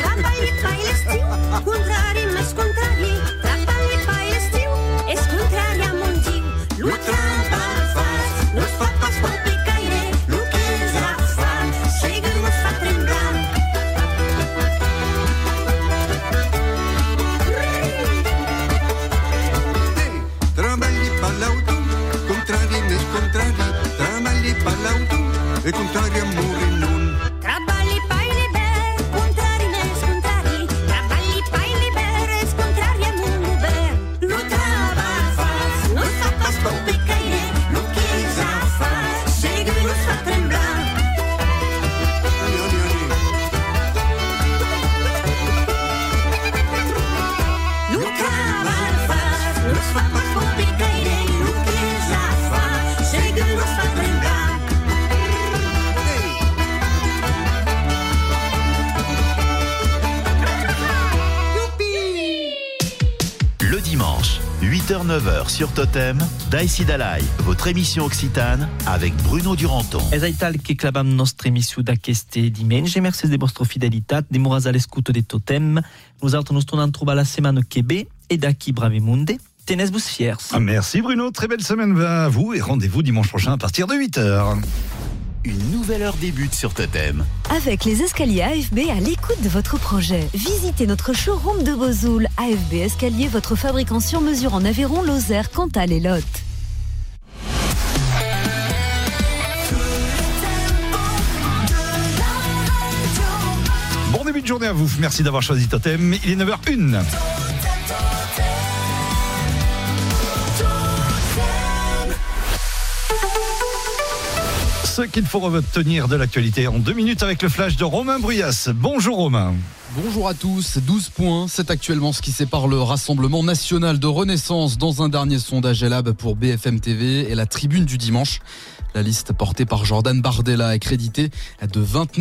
Treballi fai l'estiu, contrari més contrari. Treballi fai l'estiu, és contrari a mon diu. Lo treball fas, no es fa pas pel picaire. Lo que ja fan, segur no es fa tremblar. Treballi per l'auto, contrari més contrari. Treballi per l'auto e contrari a morir non. Treballi fai l'hivern, contrari més contrari. Treballi fai l'hivern, és contrari a mon govern. Lo treball fas, no es fa pas pel picaire. Lo que ja fas, segur no es fa tremblar. Lo treball fas, no es fa pas pel picaire. Lo que ja fas, segur no es fa tremblar. Le dimanche, 8h-9h sur Totem, Daïsi Dalai, votre émission Occitane avec Bruno Duranton. Ez aital che clabam nostra émission d'aqueste dimanche. Merci de vostra fidelitat, de moras à l'escoute de Totem. Nous autres nous tornons trouver la semaine que bé et d'acquis bravemunde. Tenez-vous fiers. Merci Bruno, très belle semaine à vous et rendez-vous dimanche prochain à partir de 8h. Une nouvelle heure débute sur Totem. Avec les escaliers AFB à l'écoute de votre projet. Visitez notre showroom de Vesoul. AFB Escalier, votre fabricant sur mesure en Aveyron, Lozère, Cantal et Lot. Bon début de journée à vous, merci d'avoir choisi Totem. Il est 9h01. Ce qu'il faut retenir de l'actualité en 2 minutes avec le flash de Romain Bruyas. Bonjour Romain. Bonjour à tous, 12 points, c'est actuellement ce qui sépare le Rassemblement National de Renaissance dans un dernier sondage Elab pour BFM TV et la Tribune du dimanche. La liste portée par Jordan Bardella est créditée de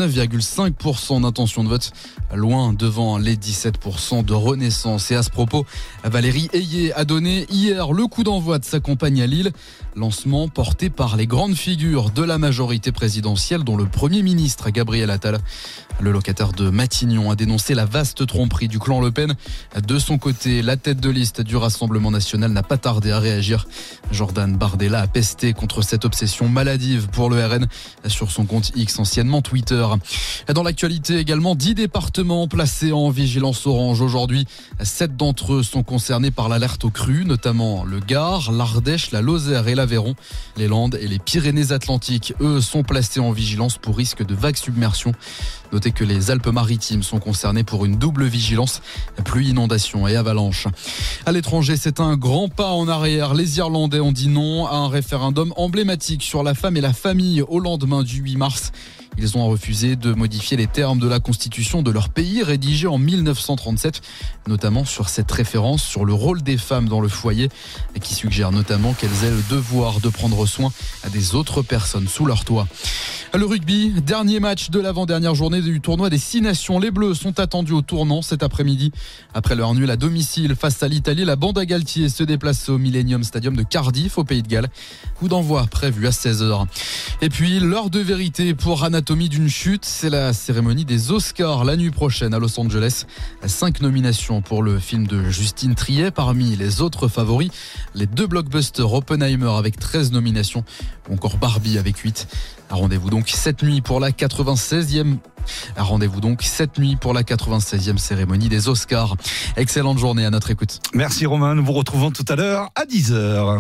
29,5% d'intention de vote, loin devant les 17% de Renaissance. Et à ce propos, Valérie Ayé a donné hier le coup d'envoi de sa campagne à Lille. Lancement porté par les grandes figures de la majorité présidentielle, dont le Premier ministre Gabriel Attal. Le locataire de Matignon a dénoncé la vaste tromperie du clan Le Pen. De son côté, la tête de liste du Rassemblement National n'a pas tardé à réagir. Jordan Bardella a pesté contre cette obsession maladive pour le RN sur son compte X, anciennement Twitter. Dans l'actualité également, 10 départements placés en vigilance orange aujourd'hui. 7 d'entre eux sont concernés par l'alerte aux crues, notamment le Gard, l'Ardèche, la Lozère et l'Aveyron. Les Landes et les Pyrénées-Atlantiques, eux, sont placés en vigilance pour risque de vague submersion. Notez que les Alpes-Maritimes sont concernées pour une double vigilance, pluie, inondation et avalanche. À l'étranger, c'est un grand pas en arrière. Les Irlandais ont dit non à un référendum emblématique sur la femme et la famille au lendemain du 8 mars. Ils ont refusé de modifier les termes de la constitution de leur pays, rédigée en 1937, notamment sur cette référence sur le rôle des femmes dans le foyer, qui suggère notamment qu'elles aient le devoir de prendre soin des autres personnes sous leur toit. Le rugby, dernier match de l'avant-dernière journée du tournoi des 6 nations. Les Bleus sont attendus au tournant cet après-midi. Après leur nul à domicile face à l'Italie, la bande à Galtier se déplace au Millennium Stadium de Cardiff, au Pays de Galles. Coup d'envoi prévu à 16h. Et puis, l'heure de vérité pour Anatomie d'une chute. C'est la cérémonie des Oscars la nuit prochaine à Los Angeles. 5 nominations pour le film de Justine Triet. Parmi les autres favoris, les 2 blockbusters Oppenheimer avec 13 nominations, ou encore Barbie avec 8. Rendez-vous donc cette nuit pour la 96e. Rendez-vous donc cette nuit pour la 96e cérémonie des Oscars. Excellente journée à notre écoute. Merci Romain, nous vous retrouvons tout à l'heure à 10h.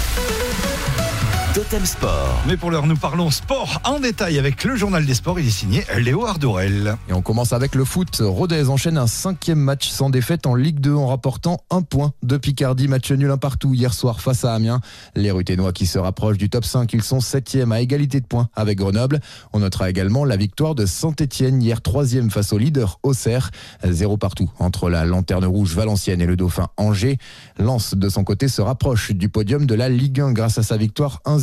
Totem Sport. Mais pour l'heure, nous parlons sport en détail avec le journal des sports. Il est signé Léo Ardourel. Et on commence avec le foot. Rodez enchaîne un 5e match sans défaite en Ligue 2 en rapportant 1 point de Picardie. Match nul 1 partout hier soir face à Amiens. Les Ruténois qui se rapprochent du top 5. Ils sont 7e à égalité de points avec Grenoble. On notera également la victoire de Saint-Etienne hier 3e face au leader Auxerre. 0 partout entre la Lanterne Rouge Valenciennes et le Dauphin Angers. Lens de son côté se rapproche du podium de la Ligue 1 grâce à sa victoire 1-0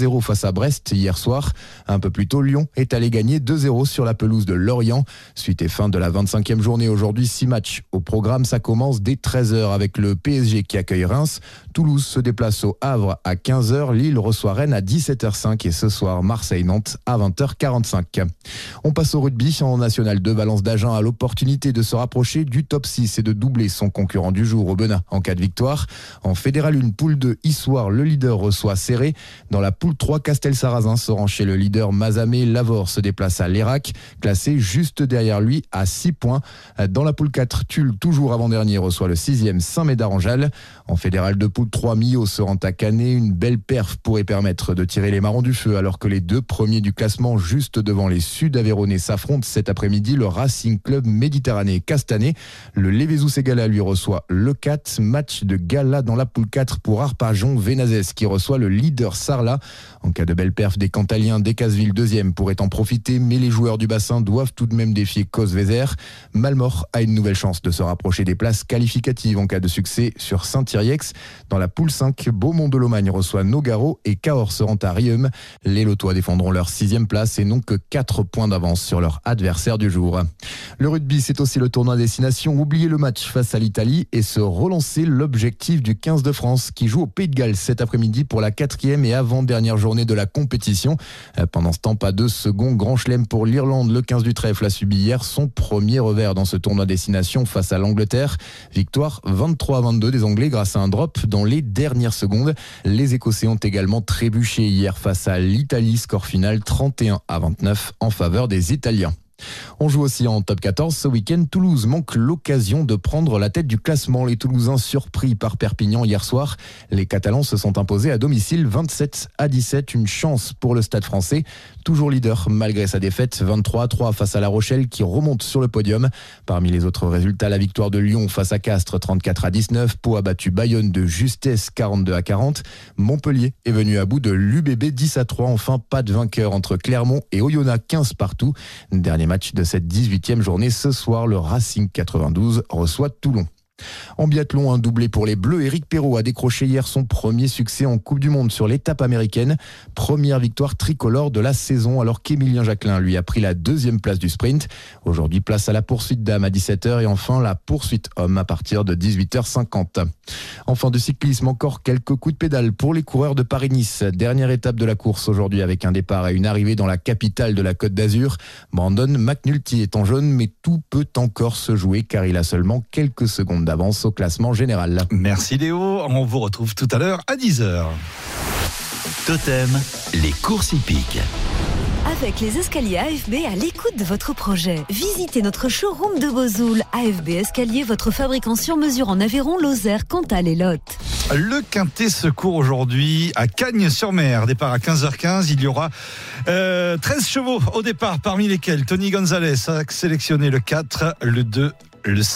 1-0 face à Brest hier soir. Un peu plus tôt, Lyon est allé gagner 2-0 sur la pelouse de Lorient. Suite et fin de la 25e journée aujourd'hui, 6 matchs au programme. Ça commence dès 13h avec le PSG qui accueille Reims. Toulouse se déplace au Havre à 15h. Lille reçoit Rennes à 17h05 et ce soir Marseille-Nantes à 20h45. On passe au rugby. En National 2, Valence d'Agen a l'opportunité de se rapprocher du top 6 et de doubler son concurrent du jour, Aubenas, en cas de victoire. En Fédéral 1, poule 2, Issoire, le leader reçoit Serré. Dans la poule 3, Castel-Sarrazin se rend chez le leader Mazamet. Lavore se déplace à Lérac, classé juste derrière lui à 6 points. Dans la poule 4, Tulle, toujours avant-dernier, reçoit le 6e Saint-Médard-en-Jalles. En Fédéral 2, poule 3, Millau se rend à Canet. Une belle perf pourrait permettre de tirer les marrons du feu alors que les deux premiers du classement juste devant les Sud-Aveyronnais s'affrontent cet après-midi. Le Racing Club Méditerranée Castanet. Le Lévézou-Ségala lui reçoit le 4. Match de gala dans la poule 4 pour Arpajon-Vénazès qui reçoit le leader Sarlat. En cas de belle perf des Cantaliens, Decazeville 2e pourrait en profiter, mais les joueurs du bassin doivent tout de même défier Cosvézère. Malmort a une nouvelle chance de se rapprocher des places qualificatives en cas de succès sur Saint-Iriex. Dans la poule 5, Beaumont-de-Lomagne reçoit Nogaro et Cahors se rend à Riom. Les Lotois défendront leur 6e place et n'ont que 4 points d'avance sur leur adversaire du jour. Le rugby, c'est aussi le tournoi destination. Oubliez le match face à l'Italie et se relancer l'objectif du 15 de France qui joue au Pays de Galles cet après-midi pour la 4e et avant-dernière journée de la compétition. Pendant ce temps, pas de second grand chelem pour l'Irlande. Le 15 du trèfle a subi hier son premier revers dans ce tournoi destination face à l'Angleterre. Victoire 23-22 des Anglais grâce à un drop dans les dernières secondes. Les Écossais ont également trébuché hier face à l'Italie. Score final 31-29 en faveur des Italiens. On joue aussi en top 14 ce week-end. Toulouse manque l'occasion de prendre la tête du classement. Les Toulousains surpris par Perpignan hier soir. Les Catalans se sont imposés à domicile 27-17. Une chance pour le Stade français. Toujours leader malgré sa défaite 23-3 face à La Rochelle qui remonte sur le podium. Parmi les autres résultats, la victoire de Lyon face à Castres 34-19. Pau a battu Bayonne de justesse 42-40. Montpellier est venu à bout de l'UBB 10-3. Enfin, pas de vainqueur entre Clermont et Oyonnax 15 partout. Dernier match de cette 18e journée. Ce soir, le Racing 92 reçoit Toulon. En biathlon, un doublé pour les Bleus. Éric Perrault a décroché hier son premier succès en Coupe du Monde sur l'étape américaine. Première victoire tricolore de la saison alors qu'Émilien Jacquelin lui a pris la 2e place du sprint. Aujourd'hui, place à la poursuite dames à 17h et enfin la poursuite homme à partir de 18h50. Enfin de cyclisme, encore quelques coups de pédale pour les coureurs de Paris-Nice. Dernière étape de la course aujourd'hui avec un départ et une arrivée dans la capitale de la Côte d'Azur. Brandon McNulty est en jaune mais tout peut encore se jouer car il a seulement quelques secondes d'avance au classement général. Merci Léo, on vous retrouve tout à l'heure à 10h. Totem, les courses hippiques. Avec les escaliers AFB à l'écoute de votre projet. Visitez notre showroom de Vesoul. AFB Escalier, votre fabricant sur mesure en Aveyron, Lozère, Cantal et Lot. Le Quintet se court aujourd'hui à Cagnes-sur-Mer. Départ à 15h15. Il y aura 13 chevaux au départ, parmi lesquels Tony Gonzalez a sélectionné le 4, le 2, le